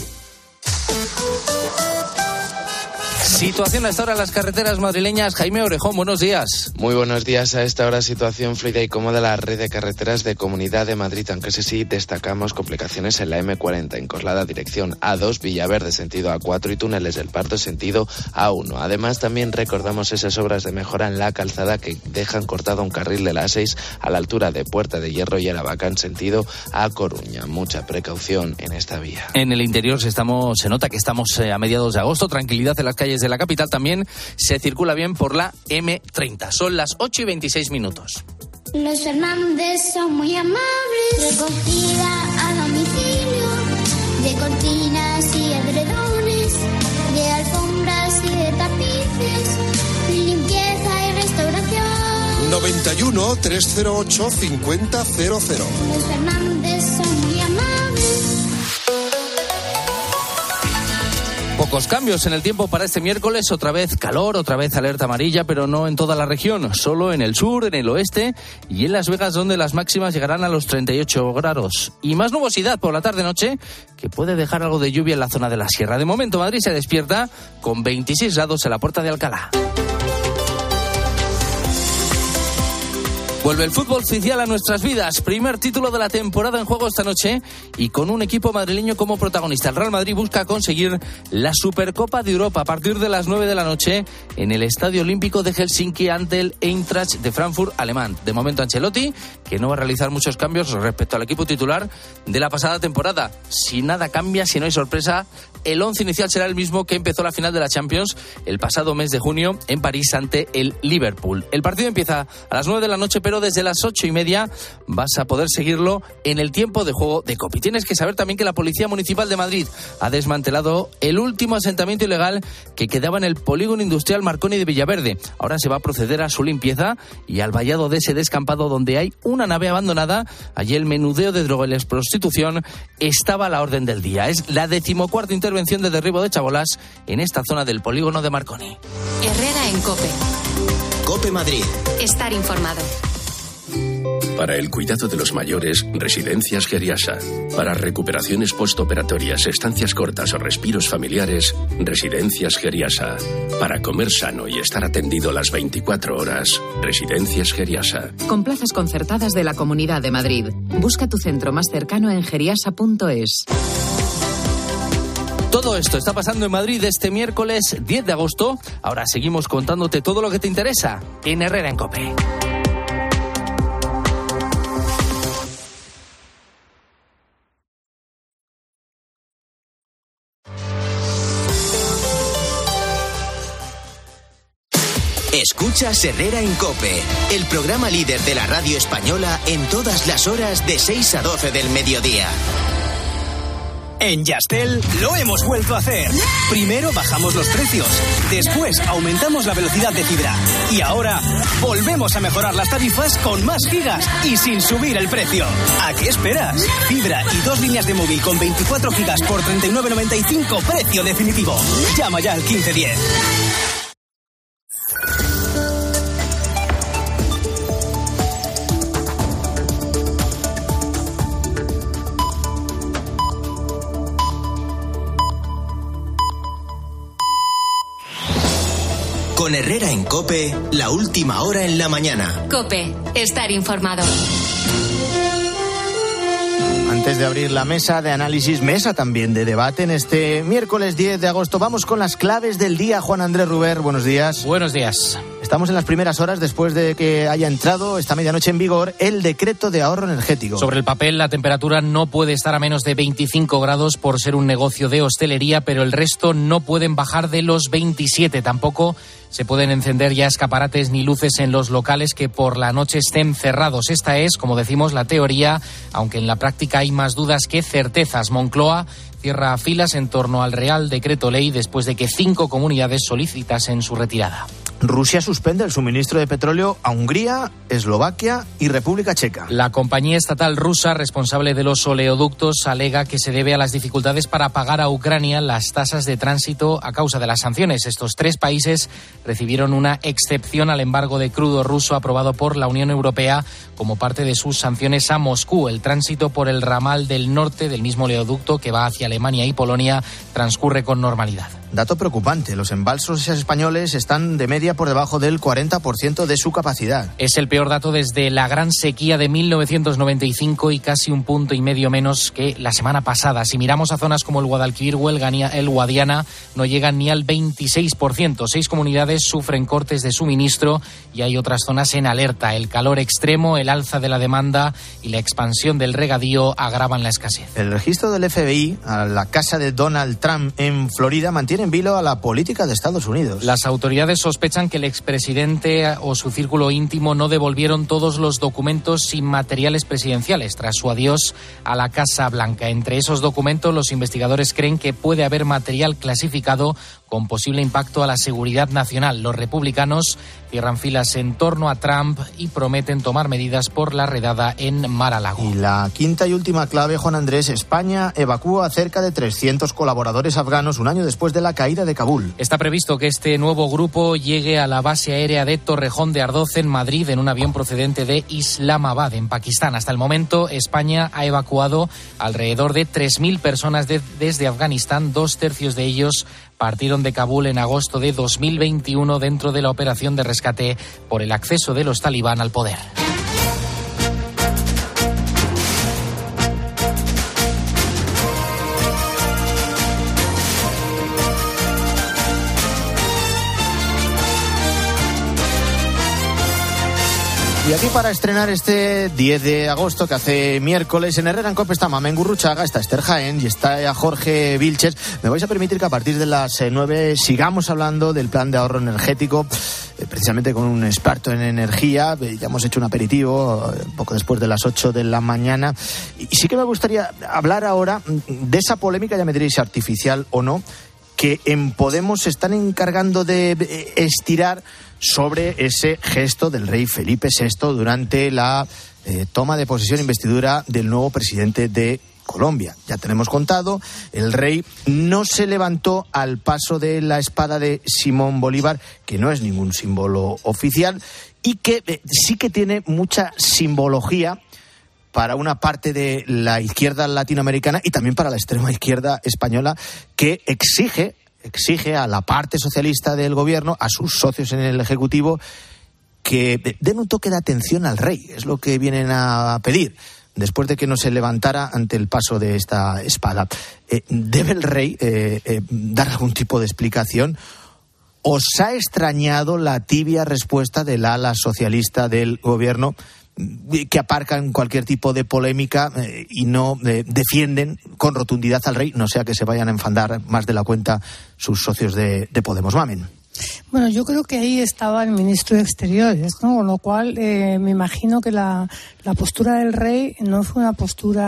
Situación a esta hora en las carreteras madrileñas. Jaime Orejón, buenos días. Muy buenos días. A esta hora situación fluida y cómoda la red de carreteras de Comunidad de Madrid, aunque ese sí destacamos complicaciones en la eme cuarenta, en Coslada dirección a dos, Villaverde sentido a cuatro y túneles del Pardo sentido a uno. Además también recordamos esas obras de mejora en la calzada que dejan cortado un carril de la A seis a la altura de Puerta de Hierro y Arabacán sentido a Coruña. Mucha precaución en esta vía. En el interior se, estamos, se nota que estamos eh, a mediados de agosto. Tranquilidad en las calles de la capital. También se circula bien por la eme treinta. Son las ocho y veintiséis minutos. Los Fernández son muy amables. Recogida a domicilio de cortinas y edredones, de alfombras y de tapices, limpieza y restauración. noventa y uno, trescientos ocho, cincuenta cero cero. Los Fernández son muy amables. Pocos cambios en el tiempo para este miércoles, otra vez calor, otra vez alerta amarilla, pero no en toda la región, solo en el sur, en el oeste y en Las Vegas, donde las máximas llegarán a los treinta y ocho grados. Y más nubosidad por la tarde-noche, que puede dejar algo de lluvia en la zona de la sierra. De momento, Madrid se despierta con veintiséis grados en la Puerta de Alcalá. Vuelve el fútbol oficial a nuestras vidas. Primer título de la temporada en juego esta noche y con un equipo madrileño como protagonista. El Real Madrid busca conseguir la Supercopa de Europa a partir de las nueve de la noche en el Estadio Olímpico de Helsinki ante el Eintracht de Frankfurt alemán. De momento Ancelotti, que no va a realizar muchos cambios respecto al equipo titular de la pasada temporada. Si nada cambia, si no hay sorpresa, el once inicial será el mismo que empezó la final de la Champions el pasado mes de junio en París ante el Liverpool. El partido empieza a las nueve de la noche, pero desde las ocho y media vas a poder seguirlo en el tiempo de juego de COPE. Tienes que saber también que la Policía Municipal de Madrid ha desmantelado el último asentamiento ilegal que quedaba en el polígono industrial Marconi de Villaverde. Ahora se va a proceder a su limpieza y al vallado de ese descampado donde hay una nave abandonada. Allí el menudeo de droga y la prostitución estaba a la orden del día. Es la decimocuarta intervención de derribo de chabolas en esta zona del polígono de Marconi. Herrera en COPE. COPE Madrid. Estar informado. Para el cuidado de los mayores, Residencias Geriasa. Para recuperaciones postoperatorias, estancias cortas o respiros familiares, Residencias Geriasa. Para comer sano y estar atendido las veinticuatro horas, Residencias Geriasa. Con plazas concertadas de la Comunidad de Madrid. Busca tu centro más cercano en geriasa punto es. Todo esto está pasando en Madrid este miércoles diez de agosto. Ahora seguimos contándote todo lo que te interesa en Herrera en COPE. Escuchas Herrera en COPE, el programa líder de la radio española en todas las horas de seis a doce del mediodía. En Yastel lo hemos vuelto a hacer. Primero bajamos los precios, después aumentamos la velocidad de fibra y ahora volvemos a mejorar las tarifas con más gigas y sin subir el precio. ¿A qué esperas? Fibra y dos líneas de móvil con veinticuatro gigas por treinta y nueve noventa y cinco, precio definitivo. Llama ya al quince diez. Con Herrera en COPE, la última hora en la mañana. COPE, estar informado. Antes de abrir la mesa de análisis, mesa también de debate en este miércoles diez de agosto, vamos con las claves del día. Juan Andrés Ruber, buenos días. Buenos días. Estamos en las primeras horas después de que haya entrado esta medianoche en vigor el decreto de ahorro energético. Sobre el papel, la temperatura no puede estar a menos de veinticinco grados por ser un negocio de hostelería, pero el resto no pueden bajar de los veintisiete. Tampoco se pueden encender ya escaparates ni luces en los locales que por la noche estén cerrados. Esta es, como decimos, la teoría, aunque en la práctica hay más dudas que certezas. Moncloa cierra filas en torno al Real Decreto Ley después de que cinco comunidades solicitasen su retirada. Rusia suspende el suministro de petróleo a Hungría, Eslovaquia y República Checa. La compañía estatal rusa responsable de los oleoductos alega que se debe a las dificultades para pagar a Ucrania las tasas de tránsito a causa de las sanciones. Estos tres países recibieron una excepción al embargo de crudo ruso aprobado por la Unión Europea como parte de sus sanciones a Moscú. El tránsito por el ramal del norte del mismo oleoducto que va hacia Alemania y Polonia transcurre con normalidad. Dato preocupante, los embalses españoles están de media por debajo del cuarenta por ciento de su capacidad. Es el peor dato desde la gran sequía de mil novecientos noventa y cinco y casi un punto y medio menos que la semana pasada. Si miramos a zonas como el Guadalquivir o el Guadiana, no llegan ni al veintiséis por ciento. Seis comunidades sufren cortes de suministro y hay otras zonas en alerta. El calor extremo, el alza de la demanda y la expansión del regadío agravan la escasez. El registro del F B I a la casa de Donald Trump en Florida mantiene en vilo a la política de Estados Unidos. Las autoridades sospechan que el expresidente o su círculo íntimo no devolvieron todos los documentos inmateriales presidenciales tras su adiós a la Casa Blanca. Entre esos documentos, los investigadores creen que puede haber material clasificado con posible impacto a la seguridad nacional. Los republicanos cierran filas en torno a Trump y prometen tomar medidas por la redada en Mar-a-Lago. Y la quinta y última clave, Juan Andrés, España evacúa a cerca de trescientos colaboradores afganos un año después de la caída de Kabul. Está previsto que este nuevo grupo llegue a la base aérea de Torrejón de Ardoz en Madrid en un avión procedente de Islamabad, en Pakistán. Hasta el momento, España ha evacuado alrededor de tres mil personas de, desde Afganistán. Dos tercios de ellos partieron de Kabul en agosto de dos mil veintiuno dentro de la operación de rescate por el acceso de los talibán al poder. Y aquí para estrenar este diez de agosto, que hace miércoles, en Herrera en COPE está Mamen Gurruchaga, está Esther Jaén y está Jorge Vilches. Me vais a permitir que a partir de las nueve sigamos hablando del plan de ahorro energético, eh, precisamente con un experto en energía. Eh, ya hemos hecho un aperitivo eh, poco después de las ocho de la mañana. Y, y sí que me gustaría hablar ahora de esa polémica, ya me diréis artificial o no, que en Podemos se están encargando de estirar sobre ese gesto del rey Felipe sexto durante la eh, toma de posesión e investidura del nuevo presidente de Colombia. Ya tenemos contado, el rey no se levantó al paso de la espada de Simón Bolívar, que no es ningún símbolo oficial y que eh, sí que tiene mucha simbología para una parte de la izquierda latinoamericana y también para la extrema izquierda española, que exige, exige a la parte socialista del gobierno, a sus socios en el Ejecutivo, que den un toque de atención al rey. Es lo que vienen a pedir, después de que no se levantara ante el paso de esta espada. Eh, ¿Debe el rey eh, eh, dar algún tipo de explicación? ¿Os ha extrañado la tibia respuesta del ala socialista del gobierno, que aparcan cualquier tipo de polémica eh, y no eh, defienden con rotundidad al rey, no sea que se vayan a enfadar más de la cuenta sus socios de, de Podemos? Mamen. Bueno, yo creo que ahí estaba el ministro de Exteriores, ¿no? Con lo cual eh, me imagino que la, la postura del rey no fue una postura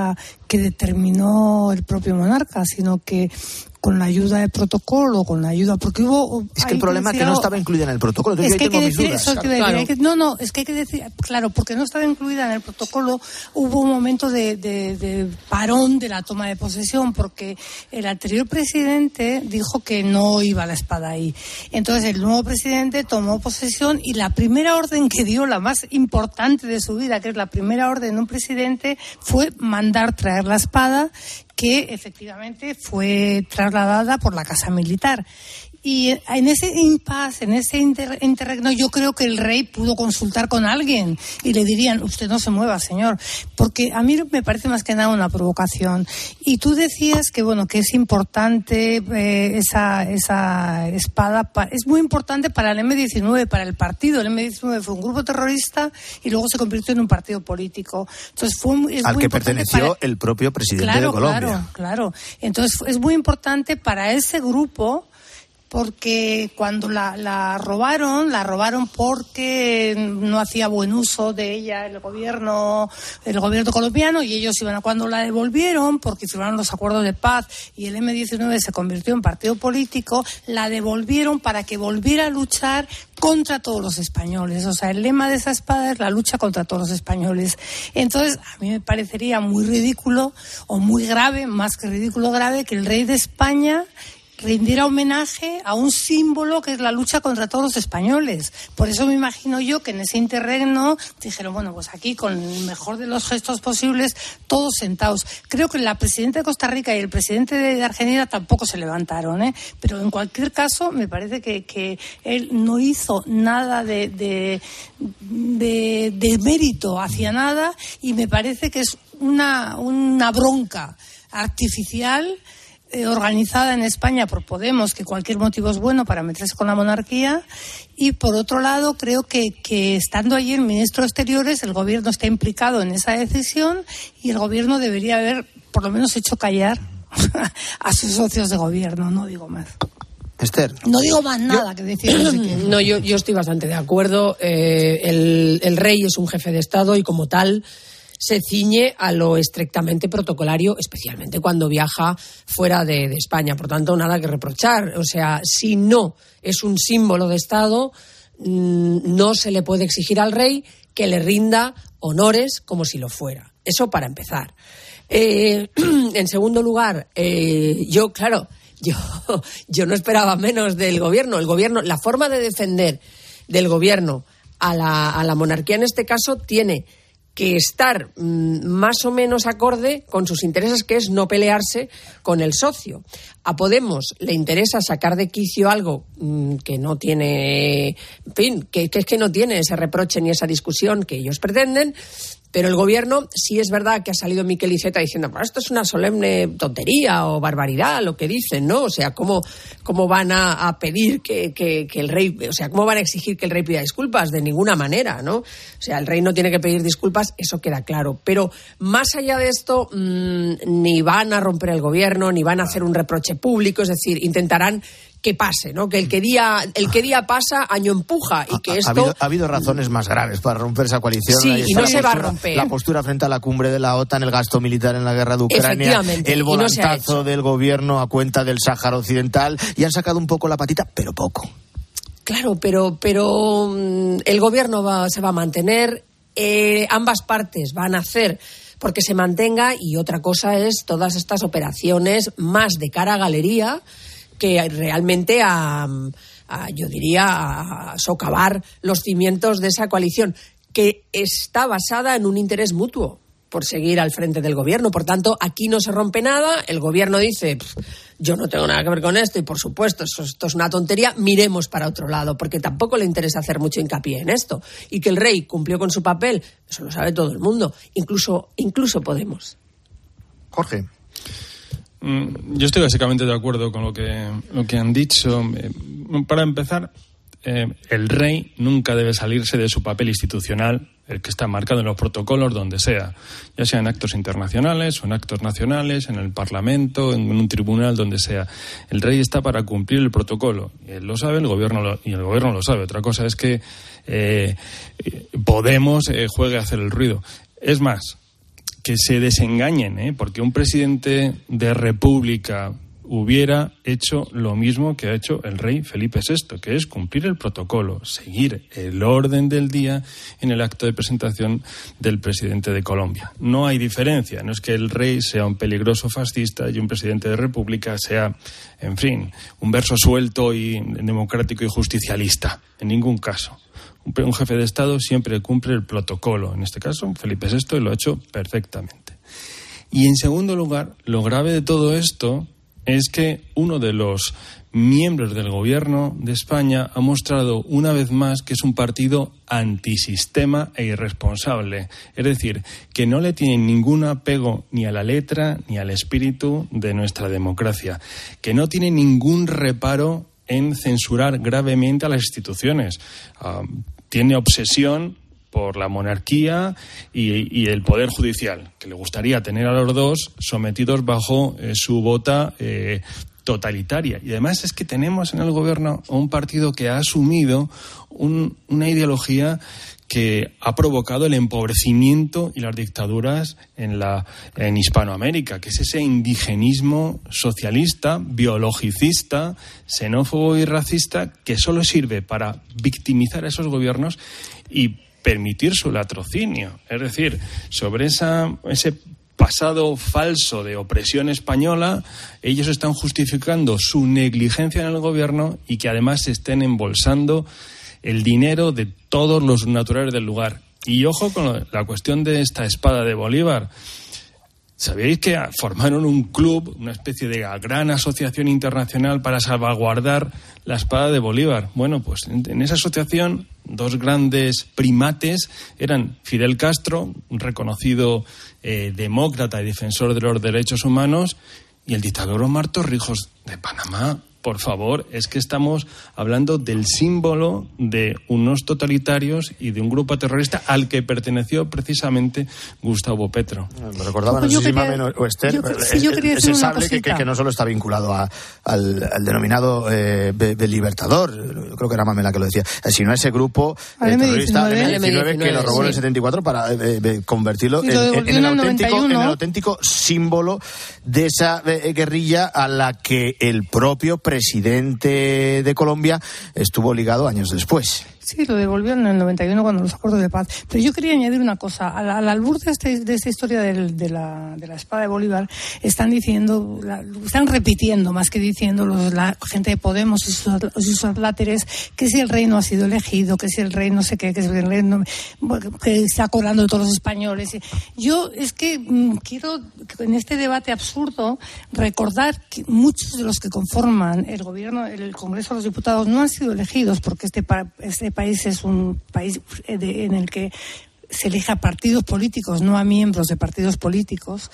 que determinó el propio monarca, sino que con la ayuda del protocolo, con la ayuda, porque hubo... Es que el problema es que no estaba incluida en el protocolo. Entonces es yo que ahí hay que tengo decir, mis eso dudas. es que Claro. hay que- no, no, es que hay que decir, claro, porque no estaba incluida en el protocolo, hubo un momento de, de, de parón de la toma de posesión, porque el anterior presidente dijo que no iba la espada ahí. Entonces el nuevo presidente tomó posesión y la primera orden que dio, la más importante de su vida, que es la primera orden de un presidente, fue mandar traer la espada, que efectivamente fue trasladada por la Casa Militar. Y en ese impasse, en ese inter- interregno, yo creo que el rey pudo consultar con alguien y le dirían, usted no se mueva, señor, porque a mí me parece más que nada una provocación. Y tú decías que, bueno, que es importante eh, esa, esa espada, pa- es muy importante para el eme diecinueve, para el partido. El eme diecinueve fue un grupo terrorista y luego se convirtió en un partido político. Entonces fue muy, es Al muy que importante perteneció para- el propio presidente Claro, de Colombia. Claro, claro. Entonces es muy importante para ese grupo, porque cuando la, la robaron, la robaron porque no hacía buen uso de ella el gobierno, el gobierno colombiano, y ellos iban a, cuando la devolvieron, porque firmaron los acuerdos de paz y el eme diecinueve se convirtió en partido político, la devolvieron para que volviera a luchar contra todos los españoles. O sea, el lema de esa espada es la lucha contra todos los españoles. Entonces, a mí me parecería muy ridículo, o muy grave, más que ridículo, grave, que el rey de España rindiera homenaje a un símbolo que es la lucha contra todos los españoles. Por eso me imagino yo que en ese interregno dijeron, bueno, pues aquí con el mejor de los gestos posibles, todos sentados. Creo que la presidenta de Costa Rica y el presidente de Argentina tampoco se levantaron, ¿eh? Pero en cualquier caso me parece que, que él no hizo nada de, de, de, de mérito hacia nada, y me parece que es una, una bronca artificial Eh, organizada en España por Podemos, que cualquier motivo es bueno para meterse con la monarquía. Y por otro lado, creo que, que estando allí el ministro de Exteriores, el gobierno está implicado en esa decisión y el gobierno debería haber por lo menos hecho callar a sus socios de gobierno, no digo más. Esther. No digo más nada que decir. No, sé qué. No, yo, yo estoy bastante de acuerdo. Eh, el, el rey es un jefe de Estado y como tal se ciñe a lo estrictamente protocolario, especialmente cuando viaja fuera de, de España. Por tanto, nada que reprochar. O sea, si no es un símbolo de Estado, mmm, no se le puede exigir al rey que le rinda honores como si lo fuera. Eso para empezar. Eh, en segundo lugar, eh, yo, claro, yo, yo no esperaba menos del gobierno. El gobierno, la forma de defender del gobierno a la, a la monarquía en este caso tiene que estar mmm, más o menos acorde con sus intereses, que es no pelearse con el socio. A Podemos le interesa sacar de quicio algo mmm, que no tiene, en fin, que, que es que no tiene ese reproche ni esa discusión que ellos pretenden. Pero el gobierno, sí es verdad que ha salido Miquel Iceta diciendo, pues esto es una solemne tontería o barbaridad, lo que dicen, ¿no? O sea, ¿cómo, cómo van a, a pedir que, que, que el rey, o sea, cómo van a exigir que el rey pida disculpas? De ninguna manera, ¿no? O sea, el rey no tiene que pedir disculpas, eso queda claro. Pero más allá de esto, mmm, ni van a romper el gobierno, ni van a hacer un reproche público, es decir, intentarán que pase, ¿no? Que el que día el que día pasa, año empuja, y que Ha, esto... ha, habido, ha habido razones más graves para romper esa coalición. Sí, Ahí y está no la se va a postura- romper. La postura frente a la cumbre de la OTAN, el gasto militar en la guerra de Ucrania, Efectivamente, el y no se ha volantazo hecho. del gobierno a cuenta del Sáhara Occidental, y han sacado un poco la patita, pero poco. Claro, pero, pero mm, el gobierno va, se va a mantener, eh, ambas partes van a hacer porque se mantenga, y otra cosa es todas estas operaciones más de cara a galería que realmente a, a yo diría, a socavar los cimientos de esa coalición, que está basada en un interés mutuo por seguir al frente del gobierno. Por tanto, aquí no se rompe nada, el gobierno dice, yo no tengo nada que ver con esto y por supuesto esto, esto es una tontería, miremos para otro lado, porque tampoco le interesa hacer mucho hincapié en esto. Y que el rey cumplió con su papel, eso lo sabe todo el mundo, incluso, incluso Podemos. Jorge. Yo estoy básicamente de acuerdo con lo que, lo que han dicho. Para empezar, eh, el rey nunca debe salirse de su papel institucional, el que está marcado en los protocolos donde sea, ya sea en actos internacionales o en actos nacionales, en el Parlamento, en un tribunal, donde sea. El rey está para cumplir el protocolo. Él lo sabe, el gobierno lo, y el gobierno lo sabe. Otra cosa es que eh, Podemos eh, juegue a hacer el ruido. Es más, que se desengañen, ¿eh? Porque un presidente de república hubiera hecho lo mismo que ha hecho el rey Felipe sexto, que es cumplir el protocolo, seguir el orden del día en el acto de presentación del presidente de Colombia. No hay diferencia, no es que el rey sea un peligroso fascista y un presidente de república sea, en fin, un verso suelto y democrático y justicialista, en ningún caso. Un jefe de Estado siempre cumple el protocolo, en este caso Felipe sexto, y lo ha hecho perfectamente. Y en segundo lugar, lo grave de todo esto es que uno de los miembros del gobierno de España ha mostrado una vez más que es un partido antisistema e irresponsable. Es decir, que no le tiene ningún apego ni a la letra ni al espíritu de nuestra democracia, que no tiene ningún reparo en censurar gravemente a las instituciones. Uh, tiene obsesión por la monarquía y, y el poder judicial, que le gustaría tener a los dos sometidos bajo eh, su bota eh, totalitaria. Y además es que tenemos en el gobierno un partido que ha asumido un, una ideología que ha provocado el empobrecimiento y las dictaduras en, la, en Hispanoamérica, que es ese indigenismo socialista, biologicista, xenófobo y racista, que solo sirve para victimizar a esos gobiernos y permitir su latrocinio. Es decir, sobre esa, ese pasado falso de opresión española, ellos están justificando su negligencia en el gobierno y que además se estén embolsando el dinero de todos los naturales del lugar. Y ojo con la cuestión de esta espada de Bolívar. ¿Sabéis que formaron un club, una especie de gran asociación internacional para salvaguardar la espada de Bolívar? Bueno, pues en, en esa asociación dos grandes primates eran Fidel Castro, un reconocido eh, demócrata y defensor de los derechos humanos, y el dictador Omar Torrijos de Panamá. Por favor, es que estamos hablando del símbolo de unos totalitarios y de un grupo terrorista al que perteneció precisamente Gustavo Petro. Me recordaba, no sé si Mamen o Esther, yo, sí, yo quería ese sable que, que, que no solo está vinculado a, al, al denominado eh, be, be Libertador, creo que era Mamen la que lo decía, sino a ese grupo eh, terrorista M diecinueve que lo robó en el setenta y cuatro para eh, eh, convertirlo en, en, en, el auténtico, en el auténtico símbolo de esa eh, guerrilla a la que el propio presidente de Colombia estuvo ligado años después. Sí, lo devolvieron en el noventa y uno cuando los acuerdos de paz. Pero yo quería añadir una cosa. Al, al albur de, este, de esta historia del, de, la, de la espada de Bolívar, están diciendo, la, están repitiendo más que diciendo los, la gente de Podemos y sus, sus atláteres que si el rey no ha sido elegido, que si el rey no sé qué, que si el rey no, que está cobrando de todos los españoles. Yo es que mmm, quiero, en este debate absurdo, recordar que muchos de los que conforman el gobierno, el Congreso de los Diputados, no han sido elegidos porque este, este país es un país de, en el que se elige a partidos políticos, no a miembros de partidos políticos,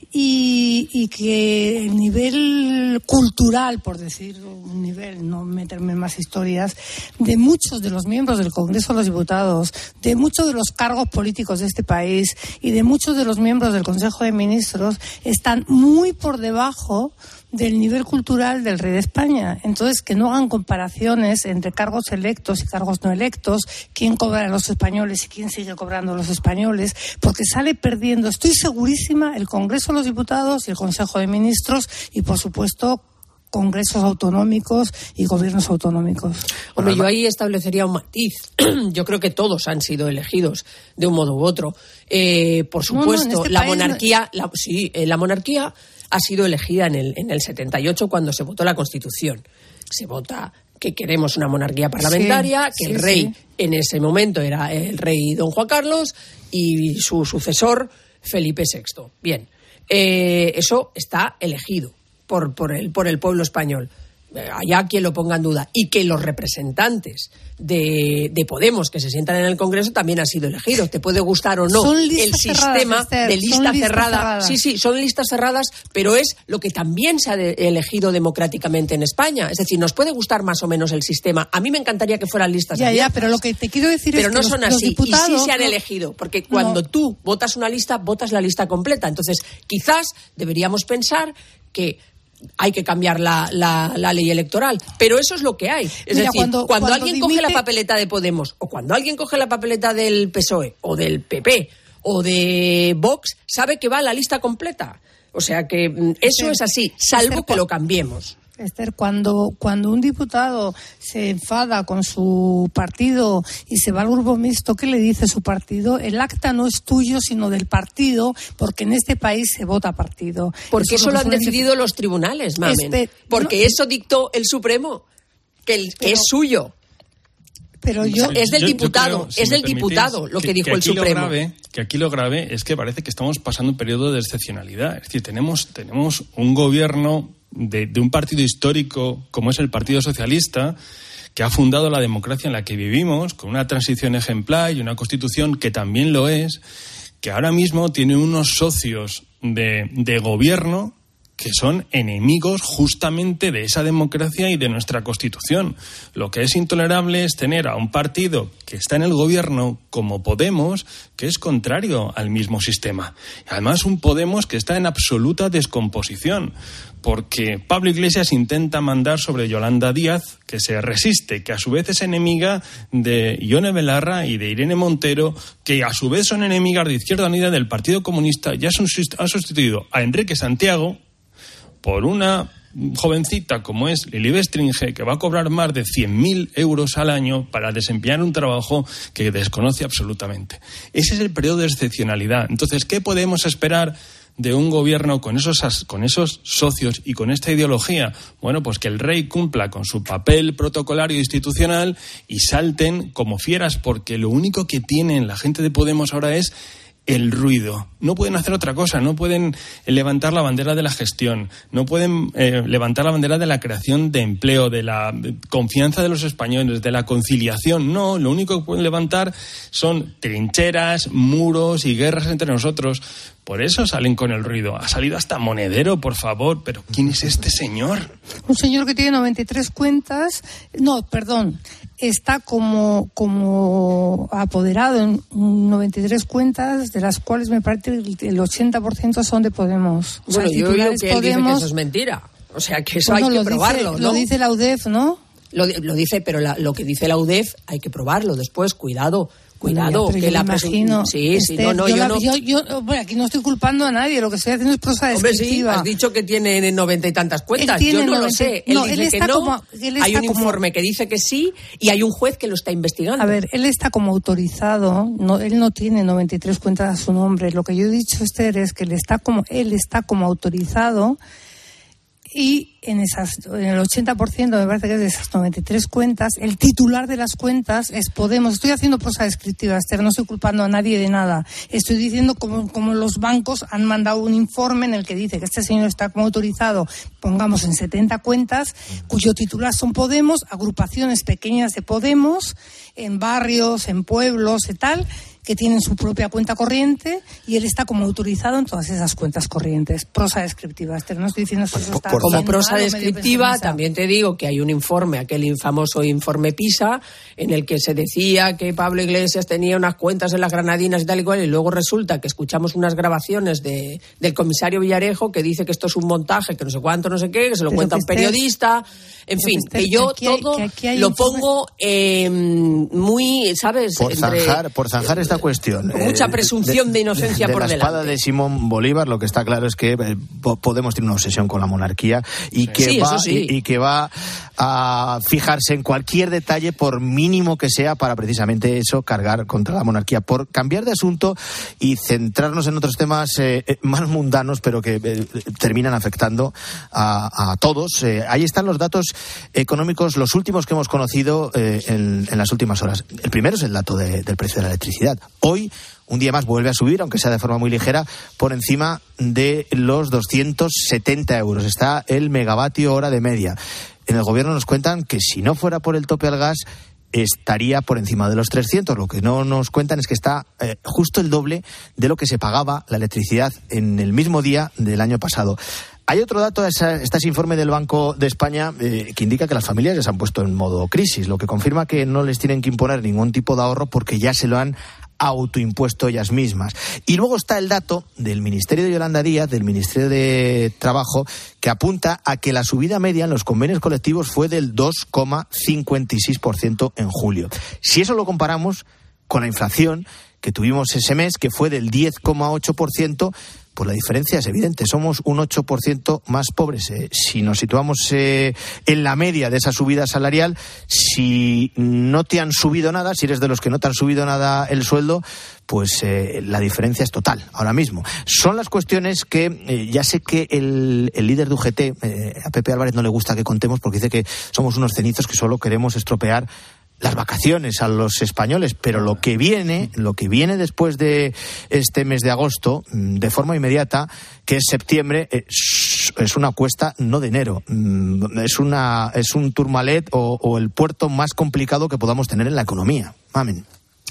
y, y que el nivel cultural, por decir un nivel, no meterme en más historias, de muchos de los miembros del Congreso de los Diputados, de muchos de los cargos políticos de este país y de muchos de los miembros del Consejo de Ministros están muy por debajo del nivel cultural del rey de España. Entonces, que no hagan comparaciones entre cargos electos y cargos no electos, quién cobra a los españoles y quién sigue cobrando a los españoles, porque sale perdiendo, estoy segurísima, el Congreso de los Diputados y el Consejo de Ministros y, por supuesto, congresos autonómicos y gobiernos autonómicos. Hombre, yo ahí establecería un matiz. Yo creo que todos han sido elegidos de un modo u otro. Eh, por supuesto, no, no, en este la monarquía, no... la, sí, eh, la monarquía ha sido elegida en el, en el setenta y ocho cuando se votó la Constitución. Se vota que queremos una monarquía parlamentaria, sí, que sí, el rey sí. en ese momento era el rey don Juan Carlos y su sucesor Felipe sexto. Bien, eh, eso está elegido por, por, el, por el pueblo español. Allá quien lo ponga en duda. Y que los representantes de, de Podemos que se sientan en el Congreso también han sido elegidos. Te puede gustar o no el sistema cerradas, de lista cerrada. Cerradas. Sí, sí, son listas cerradas, pero es lo que también se ha de, elegido democráticamente en España. Es decir, nos puede gustar más o menos el sistema. A mí me encantaría que fueran listas ya, abiertas. Ya, pero lo que te quiero decir pero es no que son los, así. los diputados, y sí se han no, elegido, porque cuando no. tú votas una lista, votas la lista completa. Entonces, quizás deberíamos pensar que hay que cambiar la, la, la ley electoral, pero eso es lo que hay. Es Mira, decir, cuando, cuando, cuando alguien dimite... coge la papeleta de Podemos, o cuando alguien coge la papeleta del P S O E, o del P P, o de Vox sabe que va a la lista completa. O sea que eso es así, salvo que lo cambiemos. Esther, cuando, cuando un diputado se enfada con su partido y se va al grupo mixto, ¿qué le dice su partido? El acta no es tuyo, sino del partido, porque en este país se vota partido. Porque eso, eso lo han suelen... decidido los tribunales, mamen. Este, porque no, eso dictó el Supremo, que, el, pero, que es suyo. Pero yo... Es del yo, diputado, yo creo, si es del permitís, diputado lo que, que dijo que el Supremo. Lo grave, que aquí lo grave es que parece que estamos pasando un periodo de excepcionalidad. Es decir, tenemos, tenemos un gobierno de, de un partido histórico como es el Partido Socialista, que ha fundado la democracia en la que vivimos, con una transición ejemplar y una constitución que también lo es, que ahora mismo tiene unos socios de, de gobierno que son enemigos justamente de esa democracia y de nuestra Constitución. Lo que es intolerable es tener a un partido que está en el gobierno como Podemos, que es contrario al mismo sistema. Además, un Podemos que está en absoluta descomposición, porque Pablo Iglesias intenta mandar sobre Yolanda Díaz, que se resiste, que a su vez es enemiga de Ione Belarra y de Irene Montero, que a su vez son enemigas de Izquierda Unida, del Partido Comunista. Ya ha sustituido a Enrique Santiago por una jovencita como es Lili Bestringe, que va a cobrar más de cien mil euros al año para desempeñar un trabajo que desconoce absolutamente. Ese es el periodo de excepcionalidad. Entonces, ¿qué podemos esperar de un gobierno con esos, con esos socios y con esta ideología? Bueno, pues que el rey cumpla con su papel protocolario e institucional y salten como fieras, porque lo único que tienen la gente de Podemos ahora es el ruido. No pueden hacer otra cosa, no pueden levantar la bandera de la gestión, no pueden eh, levantar la bandera de la creación de empleo, de la confianza de los españoles, de la conciliación. No, lo único que pueden levantar son trincheras, muros y guerras entre nosotros. Por eso salen con el ruido. Ha salido hasta Monedero, por favor. ¿Pero quién es este señor? Un señor que tiene noventa y tres cuentas. No, perdón. Está como, como apoderado en noventa y tres cuentas, de las cuales me parece que el ochenta por ciento son de Podemos. O bueno, sea, yo digo que él Podemos, dice que eso es mentira. O sea, que eso bueno, hay que lo probarlo, dice, ¿no? Lo dice la U D E F, ¿no? Lo, lo dice, pero la, lo que dice la U D E F hay que probarlo después. Cuidado. Cuidado, bueno, ya, que la imagino. Sí, este, sí, no, no, yo, yo la, no. Yo, yo, bueno, aquí no estoy culpando a nadie, lo que estoy haciendo es prosa descriptiva. Hombre, sí, has dicho que tiene noventa y tantas cuentas. Yo no noventa lo sé. Él no, dice él está que no. Como, él está hay un como, informe que dice que sí y hay un juez que lo está investigando. A ver, él está como autorizado. No, él no tiene noventa y tres cuentas a su nombre. Lo que yo he dicho, Esther, es que él está como, él está como autorizado. Y en esas, en el ochenta por ciento, me parece que es de esas noventa y tres cuentas, el titular de las cuentas es Podemos. Estoy haciendo prosa descriptiva, Esther, no estoy culpando a nadie de nada. Estoy diciendo como, como los bancos han mandado un informe en el que dice que este señor está como autorizado, pongamos en setenta cuentas, cuyo titular son Podemos, agrupaciones pequeñas de Podemos, en barrios, en pueblos y tal, que tienen su propia cuenta corriente, y él está como autorizado en todas esas cuentas corrientes. Prosa descriptiva, Esther, no estoy diciendo si eso está Como bien, prosa mal, descriptiva, también te digo que hay un informe, aquel famoso informe PISA, en el que se decía que Pablo Iglesias tenía unas cuentas en las Granadinas y tal y cual, y luego resulta que escuchamos unas grabaciones de, del comisario Villarejo que dice que esto es un montaje, que no sé cuánto, no sé qué, que se lo Pero cuenta un Esther, periodista, en fin, Esther, que yo que aquí hay- todo que aquí hay lo informe- pongo eh, muy, ¿sabes? Por Entre- zanjar, por zanjar esta cuestión. Mucha eh, presunción de inocencia de por la delante. espada de Simón Bolívar, lo que está claro es que eh, po- Podemos tiene una obsesión con la monarquía y que Sí, va eso sí. y, y que va a fijarse en cualquier detalle, por mínimo que sea, para precisamente eso, cargar contra la monarquía. Por cambiar de asunto y centrarnos en otros temas eh, eh, más mundanos, pero que eh, terminan afectando a, a todos. Eh, ahí están los datos económicos, los últimos que hemos conocido eh, en, en las últimas horas. El primero es el dato de- del precio de la electricidad. Hoy, un día más, vuelve a subir, aunque sea de forma muy ligera, por encima de los doscientos setenta euros. Está el megavatio hora de media. En el gobierno nos cuentan que si no fuera por el tope al gas, estaría por encima de los trescientos. Lo que no nos cuentan es que está eh, justo el doble de lo que se pagaba la electricidad en el mismo día del año pasado. Hay otro dato, está ese informe del Banco de España eh, que indica que las familias ya se han puesto en modo crisis, lo que confirma que no les tienen que imponer ningún tipo de ahorro porque ya se lo han autoimpuesto ellas mismas. Y luego está el dato del Ministerio de Yolanda Díaz, del Ministerio de Trabajo, que apunta a que la subida media en los convenios colectivos fue del dos coma cincuenta y seis por ciento en julio. Si eso lo comparamos con la inflación, que tuvimos ese mes, que fue del diez coma ocho por ciento, pues la diferencia es evidente. Somos un ocho por ciento más pobres. Eh, si nos situamos eh, en la media de esa subida salarial, si no te han subido nada, si eres de los que no te han subido nada el sueldo, pues eh, la diferencia es total ahora mismo. Son las cuestiones que eh, ya sé que el, el líder de U G T, eh, a Pepe Álvarez no le gusta que contemos porque dice que somos unos cenizos que solo queremos estropear las vacaciones a los españoles, pero lo que viene, lo que viene después de este mes de agosto, de forma inmediata, que es septiembre, es, es una cuesta no de enero, es una es un Tourmalet o, o el puerto más complicado que podamos tener en la economía. Amén.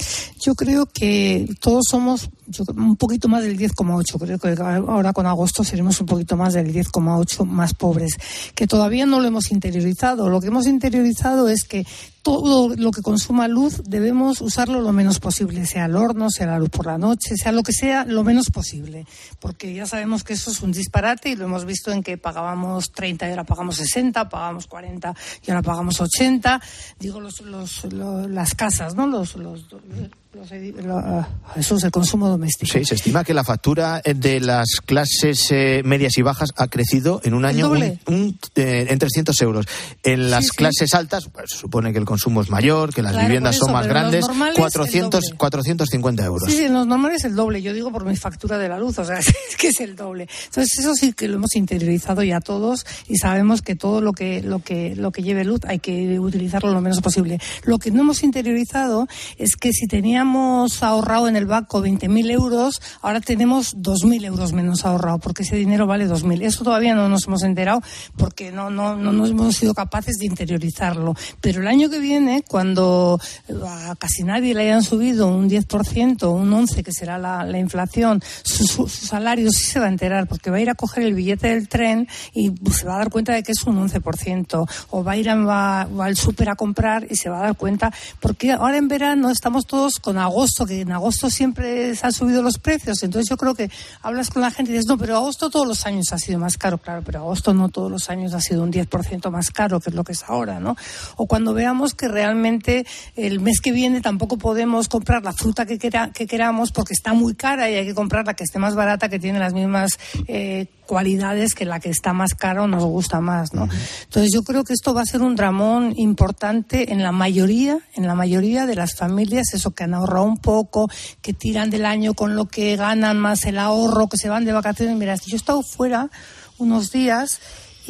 Yo creo que todos somos yo, un poquito más del diez coma ocho. Creo que ahora con agosto seremos un poquito más del diez coma ocho más pobres, que todavía no lo hemos interiorizado. Lo que hemos interiorizado es que todo lo que consuma luz debemos usarlo lo menos posible, sea el horno, sea la luz por la noche, sea lo que sea, lo menos posible, porque ya sabemos que eso es un disparate y lo hemos visto en que pagábamos treinta y ahora pagamos sesenta, pagábamos cuarenta y ahora pagamos ochenta. Digo los, los, los las casas, ¿no? Los, los, los Lo, eso es el consumo doméstico. Sí, se estima que la factura de las clases eh, medias y bajas ha crecido en un año un, un, eh, en trescientos euros. En las sí, clases sí. altas, pues, se supone que el consumo es mayor, que las claro, viviendas eso, son más grandes, cuatrocientos, cuatrocientos cincuenta euros. Sí, sí, en los normales es el doble. Yo digo por mi factura de la luz, o sea, es que es el doble. Entonces eso sí que lo hemos interiorizado ya todos y sabemos que todo lo que lo que lo que lleve luz hay que utilizarlo lo menos posible. Lo que no hemos interiorizado es que si teníamos Teníamos ahorrado en el banco veinte mil euros, ahora tenemos dos mil euros menos ahorrado, porque ese dinero vale dos mil. Eso todavía no nos hemos enterado porque no, no, no, no hemos sido capaces de interiorizarlo. Pero el año que viene, cuando a casi nadie le hayan subido un diez por ciento, un once por ciento, que será la, la inflación, su, su, su salario sí se va a enterar, porque va a ir a coger el billete del tren y se va a dar cuenta de que es un once por ciento. O va a ir a, va, va al súper a comprar y se va a dar cuenta, porque ahora en verano estamos todos con agosto, que en agosto siempre se han subido los precios. Entonces yo creo que hablas con la gente y dices, no, pero agosto todos los años ha sido más caro. Claro, pero agosto no todos los años ha sido un diez por ciento más caro, que es lo que es ahora, ¿no? O cuando veamos que realmente el mes que viene tampoco podemos comprar la fruta que, quera, que queramos porque está muy cara y hay que comprar la que esté más barata, que tiene las mismas eh, cualidades que la que está más cara o nos gusta más, ¿no? Entonces yo creo que esto va a ser un dramón importante en la mayoría, en la mayoría de las familias, eso que han ahorrado un poco, que tiran del año con lo que ganan más el ahorro, que se van de vacaciones. Mira, yo he estado fuera unos días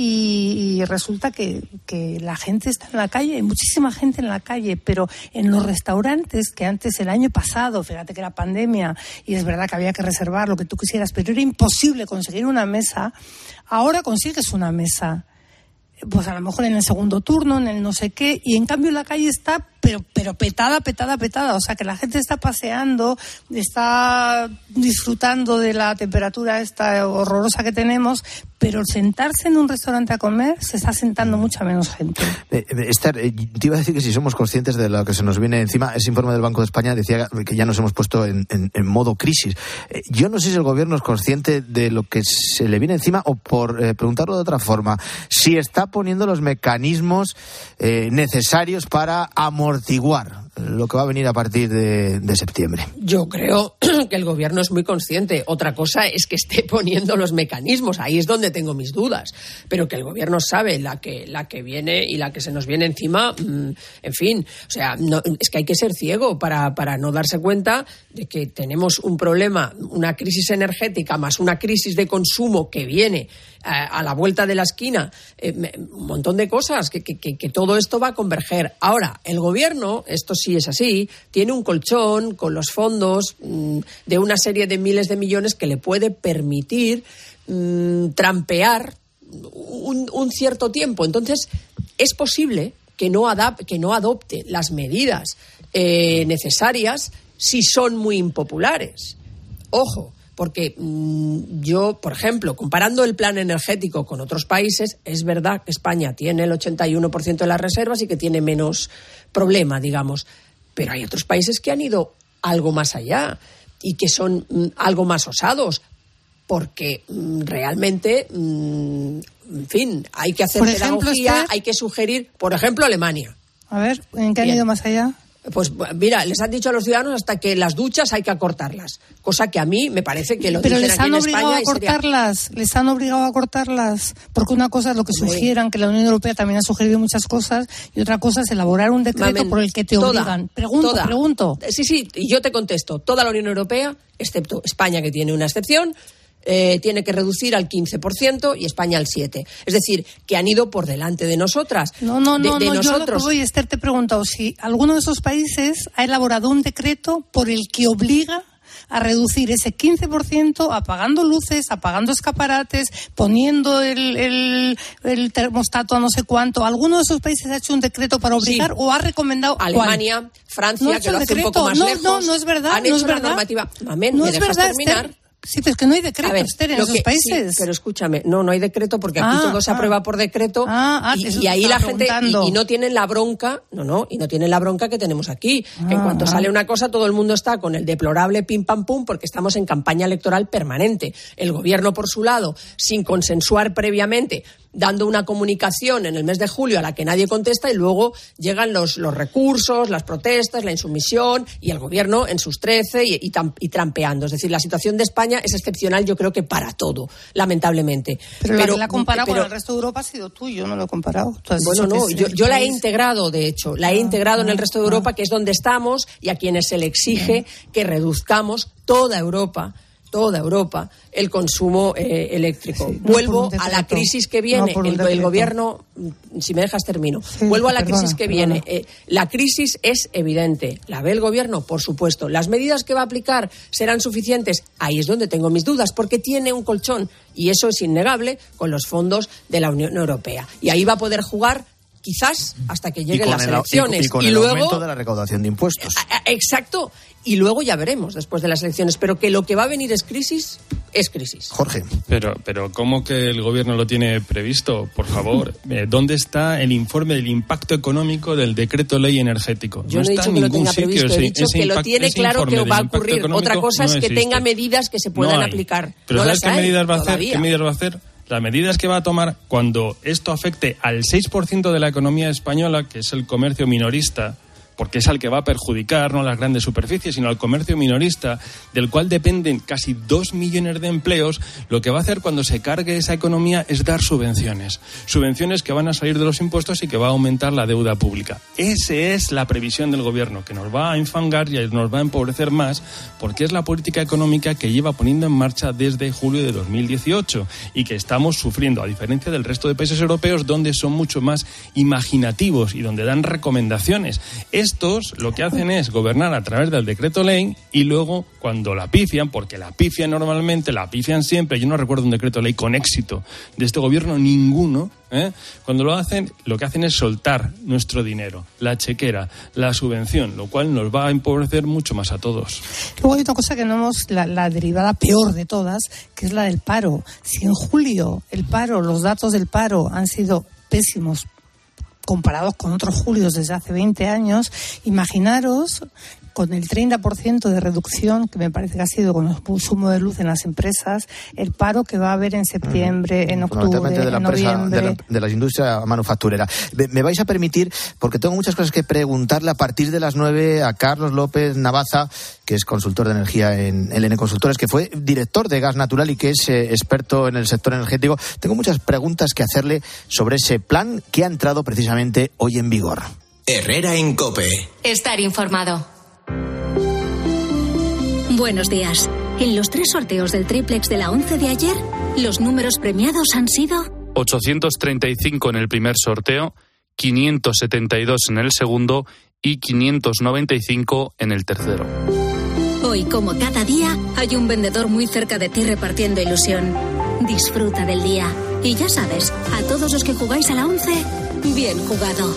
y, y resulta que, que la gente está en la calle, hay muchísima gente en la calle, pero en los restaurantes, que antes el año pasado, fíjate que era pandemia y es verdad que había que reservar lo que tú quisieras, pero era imposible conseguir una mesa, ahora consigues una mesa. Pues a lo mejor en el segundo turno, en el no sé qué, y en cambio la calle está pero pero petada, petada, petada, o sea que la gente está paseando, está disfrutando de la temperatura esta horrorosa que tenemos, pero sentarse en un restaurante a comer se está sentando mucha menos gente. Eh, Esther, eh, te iba a decir que si somos conscientes de lo que se nos viene encima, ese informe del Banco de España decía que ya nos hemos puesto en, en, en modo crisis. Eh, yo no sé si el gobierno es consciente de lo que se le viene encima o, por eh, preguntarlo de otra forma, si está poniendo los mecanismos eh, necesarios para amortiguar lo que va a venir a partir de, de septiembre. Yo creo que el gobierno es muy consciente. Otra cosa es que esté poniendo los mecanismos. Ahí es donde tengo mis dudas. Pero que el gobierno sabe la que, la que viene y la que se nos viene encima, mmm, en fin. O sea, no, es que hay que ser ciego para, para no darse cuenta de que tenemos un problema, una crisis energética más una crisis de consumo que viene a, a la vuelta de la esquina. Eh, un montón de cosas, que, que, que todo esto va a converger. Ahora, el gobierno, esto sí es así, tiene un colchón con los fondos mmm, de una serie de miles de millones que le puede permitir mmm, trampear un, un cierto tiempo. Entonces, es posible que no, adap- que no adopte las medidas eh, necesarias si son muy impopulares. Ojo, porque mmm, yo, por ejemplo, comparando el plan energético con otros países, es verdad que España tiene el ochenta y uno por ciento de las reservas y que tiene menos problema, digamos. Pero hay otros países que han ido algo más allá y que son mmm, algo más osados, porque mmm, realmente, mmm, en fin, hay que hacer por pedagogía, ejemplo, Esther, hay que sugerir, por ejemplo, Alemania. A ver, ¿en qué han Bien. ido más allá? Pues mira, les han dicho a los ciudadanos hasta que las duchas hay que acortarlas, cosa que a mí me parece que lo Pero dicen les aquí han en obligado España a cortarlas, sería... les han obligado a cortarlas, porque una cosa es lo que Hombre. sugieran, que la Unión Europea también ha sugerido muchas cosas, y otra cosa es elaborar un decreto Mamen, por el que te toda, obligan. Pregunto, toda. pregunto. Sí, sí, y yo te contesto, toda la Unión Europea, excepto España, que tiene una excepción, Eh, tiene que reducir al quince por ciento y España al siete por ciento. Es decir, que han ido por delante de nosotras. No, no, no, de, de no nosotros. Yo lo que voy, Esther, te he preguntado si alguno de esos países ha elaborado un decreto por el que obliga a reducir ese quince por ciento apagando luces, apagando escaparates, poniendo el, el, el termostato a no sé cuánto. ¿Alguno de esos países ha hecho un decreto para obligar sí. o ha recomendado? Alemania, ¿cuál? Francia, no que lo hace decreto. un poco más no, lejos. No, no es verdad. Han no hecho es una verdad. normativa. Mamen, no ¿me es dejas verdad, terminar? Esther. Sí, pero es que no hay decreto, ver, Esther, en esos que, países. Sí, pero escúchame, no, no hay decreto porque aquí ah, todo se ah, aprueba por decreto ah, ah, y, y ahí la gente y, y no tienen la bronca, no, no, y no tienen la bronca que tenemos aquí, ah, que en cuanto ah. sale una cosa todo el mundo está con el deplorable pim pam pum porque estamos en campaña electoral permanente. El gobierno por su lado, sin consensuar previamente, dando una comunicación en el mes de julio a la que nadie contesta y luego llegan los, los recursos, las protestas, la insumisión y el gobierno en sus trece y, y, y trampeando. Es decir, la situación de España es excepcional, yo creo que para todo, lamentablemente. Pero, pero la que la ha comparado pero, con el resto de Europa ha sido tú, yo no lo he comparado. Bueno, no, yo, yo la he integrado, de hecho, la he ah, integrado ah, en el resto de Europa, ah. que es donde estamos y a quienes se le exige ah. que reduzcamos toda Europa. toda Europa, el consumo eh, eléctrico. Sí, no Vuelvo a la crisis que viene. No el, el gobierno, si me dejas termino. Sí, Vuelvo a la perdona, crisis que perdona. viene. Eh, la crisis es evidente. ¿La ve el gobierno? Por supuesto. ¿Las medidas que va a aplicar serán suficientes? Ahí es donde tengo mis dudas, porque tiene un colchón, y eso es innegable, con los fondos de la Unión Europea. Y ahí va a poder jugar quizás hasta que lleguen las el, elecciones. Y, y con y el luego, aumento de la recaudación de impuestos. Exacto. Y luego ya veremos después de las elecciones. Pero que lo que va a venir es crisis, es crisis. Jorge. Pero, pero ¿cómo que el gobierno lo tiene previsto? Por favor, eh, ¿dónde está el informe del impacto económico del decreto ley energético? Yo no, no he está dicho en que lo ningún tenga sitio. previsto, Ese, he dicho ese que lo impact, tiene claro que va a ocurrir. Otra cosa es no que existe. tenga medidas que se puedan no aplicar. Pero no ¿sabes qué hay, medidas va a hacer? todavía. ¿Qué medidas va a hacer? Las medidas que va a tomar cuando esto afecte al seis por ciento de la economía española, que es el comercio minorista, porque es al que va a perjudicar, no las grandes superficies, sino al comercio minorista, del cual dependen casi dos millones de empleos, lo que va a hacer cuando se cargue esa economía es dar subvenciones. Subvenciones que van a salir de los impuestos y que va a aumentar la deuda pública. Esa es la previsión del gobierno, que nos va a enfangar y nos va a empobrecer más, porque es la política económica que lleva poniendo en marcha desde julio de dos mil dieciocho y que estamos sufriendo, a diferencia del resto de países europeos, donde son mucho más imaginativos y donde dan recomendaciones. Es Estos lo que hacen es gobernar a través del decreto ley y luego cuando la pifian, porque la pifian normalmente, la pifian siempre, yo no recuerdo un decreto ley con éxito de este gobierno, ninguno, ¿eh? Cuando lo hacen, lo que hacen es soltar nuestro dinero, la chequera, la subvención, lo cual nos va a empobrecer mucho más a todos. Luego hay una cosa que no hemos, la, la derivada peor de todas, que es la del paro. Si en julio el paro, los datos del paro han sido pésimos, comparados con otros julios desde hace veinte años, imaginaros con el treinta por ciento de reducción, que me parece que ha sido con el consumo de luz en las empresas, el paro que va a haber en septiembre, mm. en octubre, de la en empresa, noviembre. De la, de la industria manufacturera. Me vais a permitir, porque tengo muchas cosas que preguntarle a partir de las nueve a Carlos López Navaza, que es consultor de energía en L N Consultores, que fue director de Gas Natural y que es eh, experto en el sector energético. Tengo muchas preguntas que hacerle sobre ese plan que ha entrado precisamente hoy en vigor. Herrera en COPE. Estar informado. Buenos días. En los tres sorteos del triplex de la once de ayer, los números premiados han sido ochocientos treinta y cinco en el primer sorteo, quinientos setenta y dos en el segundo y quinientos noventa y cinco en el tercero. Hoy, como cada día, hay un vendedor muy cerca de ti repartiendo ilusión. Disfruta del día. Y ya sabes, a todos los que jugáis a la once, bien jugado.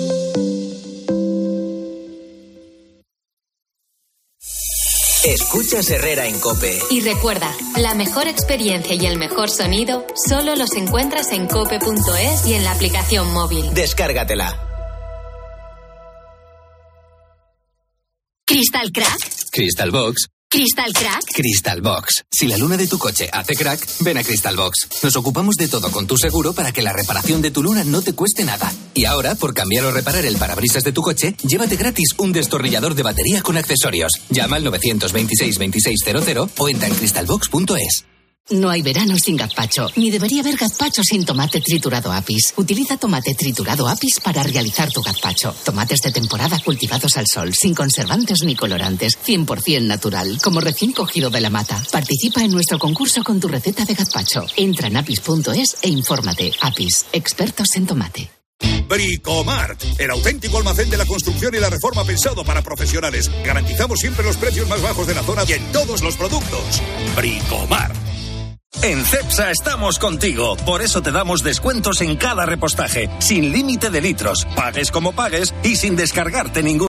Escuchas Herrera en COPE. Y recuerda, la mejor experiencia y el mejor sonido solo los encuentras en cope punto es y en la aplicación móvil. Descárgatela. ¿Crystal Crack? Crystal Box. ¿Crystal Crack? Crystal Box. Si la luna de tu coche hace crack, ven a Crystal Box. Nos ocupamos de todo con tu seguro para que la reparación de tu luna no te cueste nada. Y ahora, por cambiar o reparar el parabrisas de tu coche, llévate gratis un destornillador de batería con accesorios. Llama al nueve dos seis, veintiséis cero cero o entra en crystal box punto es. No hay verano sin gazpacho, ni debería haber gazpacho sin tomate triturado Apis. Utiliza tomate triturado Apis para realizar tu gazpacho. Tomates de temporada cultivados al sol, sin conservantes ni colorantes, cien por ciento natural, como recién cogido de la mata. Participa en nuestro concurso con tu receta de gazpacho. Entra en apis punto es e infórmate. Apis, expertos en tomate. Bricomart, el auténtico almacén de la construcción y la reforma pensado para profesionales. Garantizamos siempre los precios más bajos de la zona y en todos los productos. Bricomart. En Cepsa estamos contigo, por eso te damos descuentos en cada repostaje, sin límite de litros, pagues como pagues y sin descargarte ningún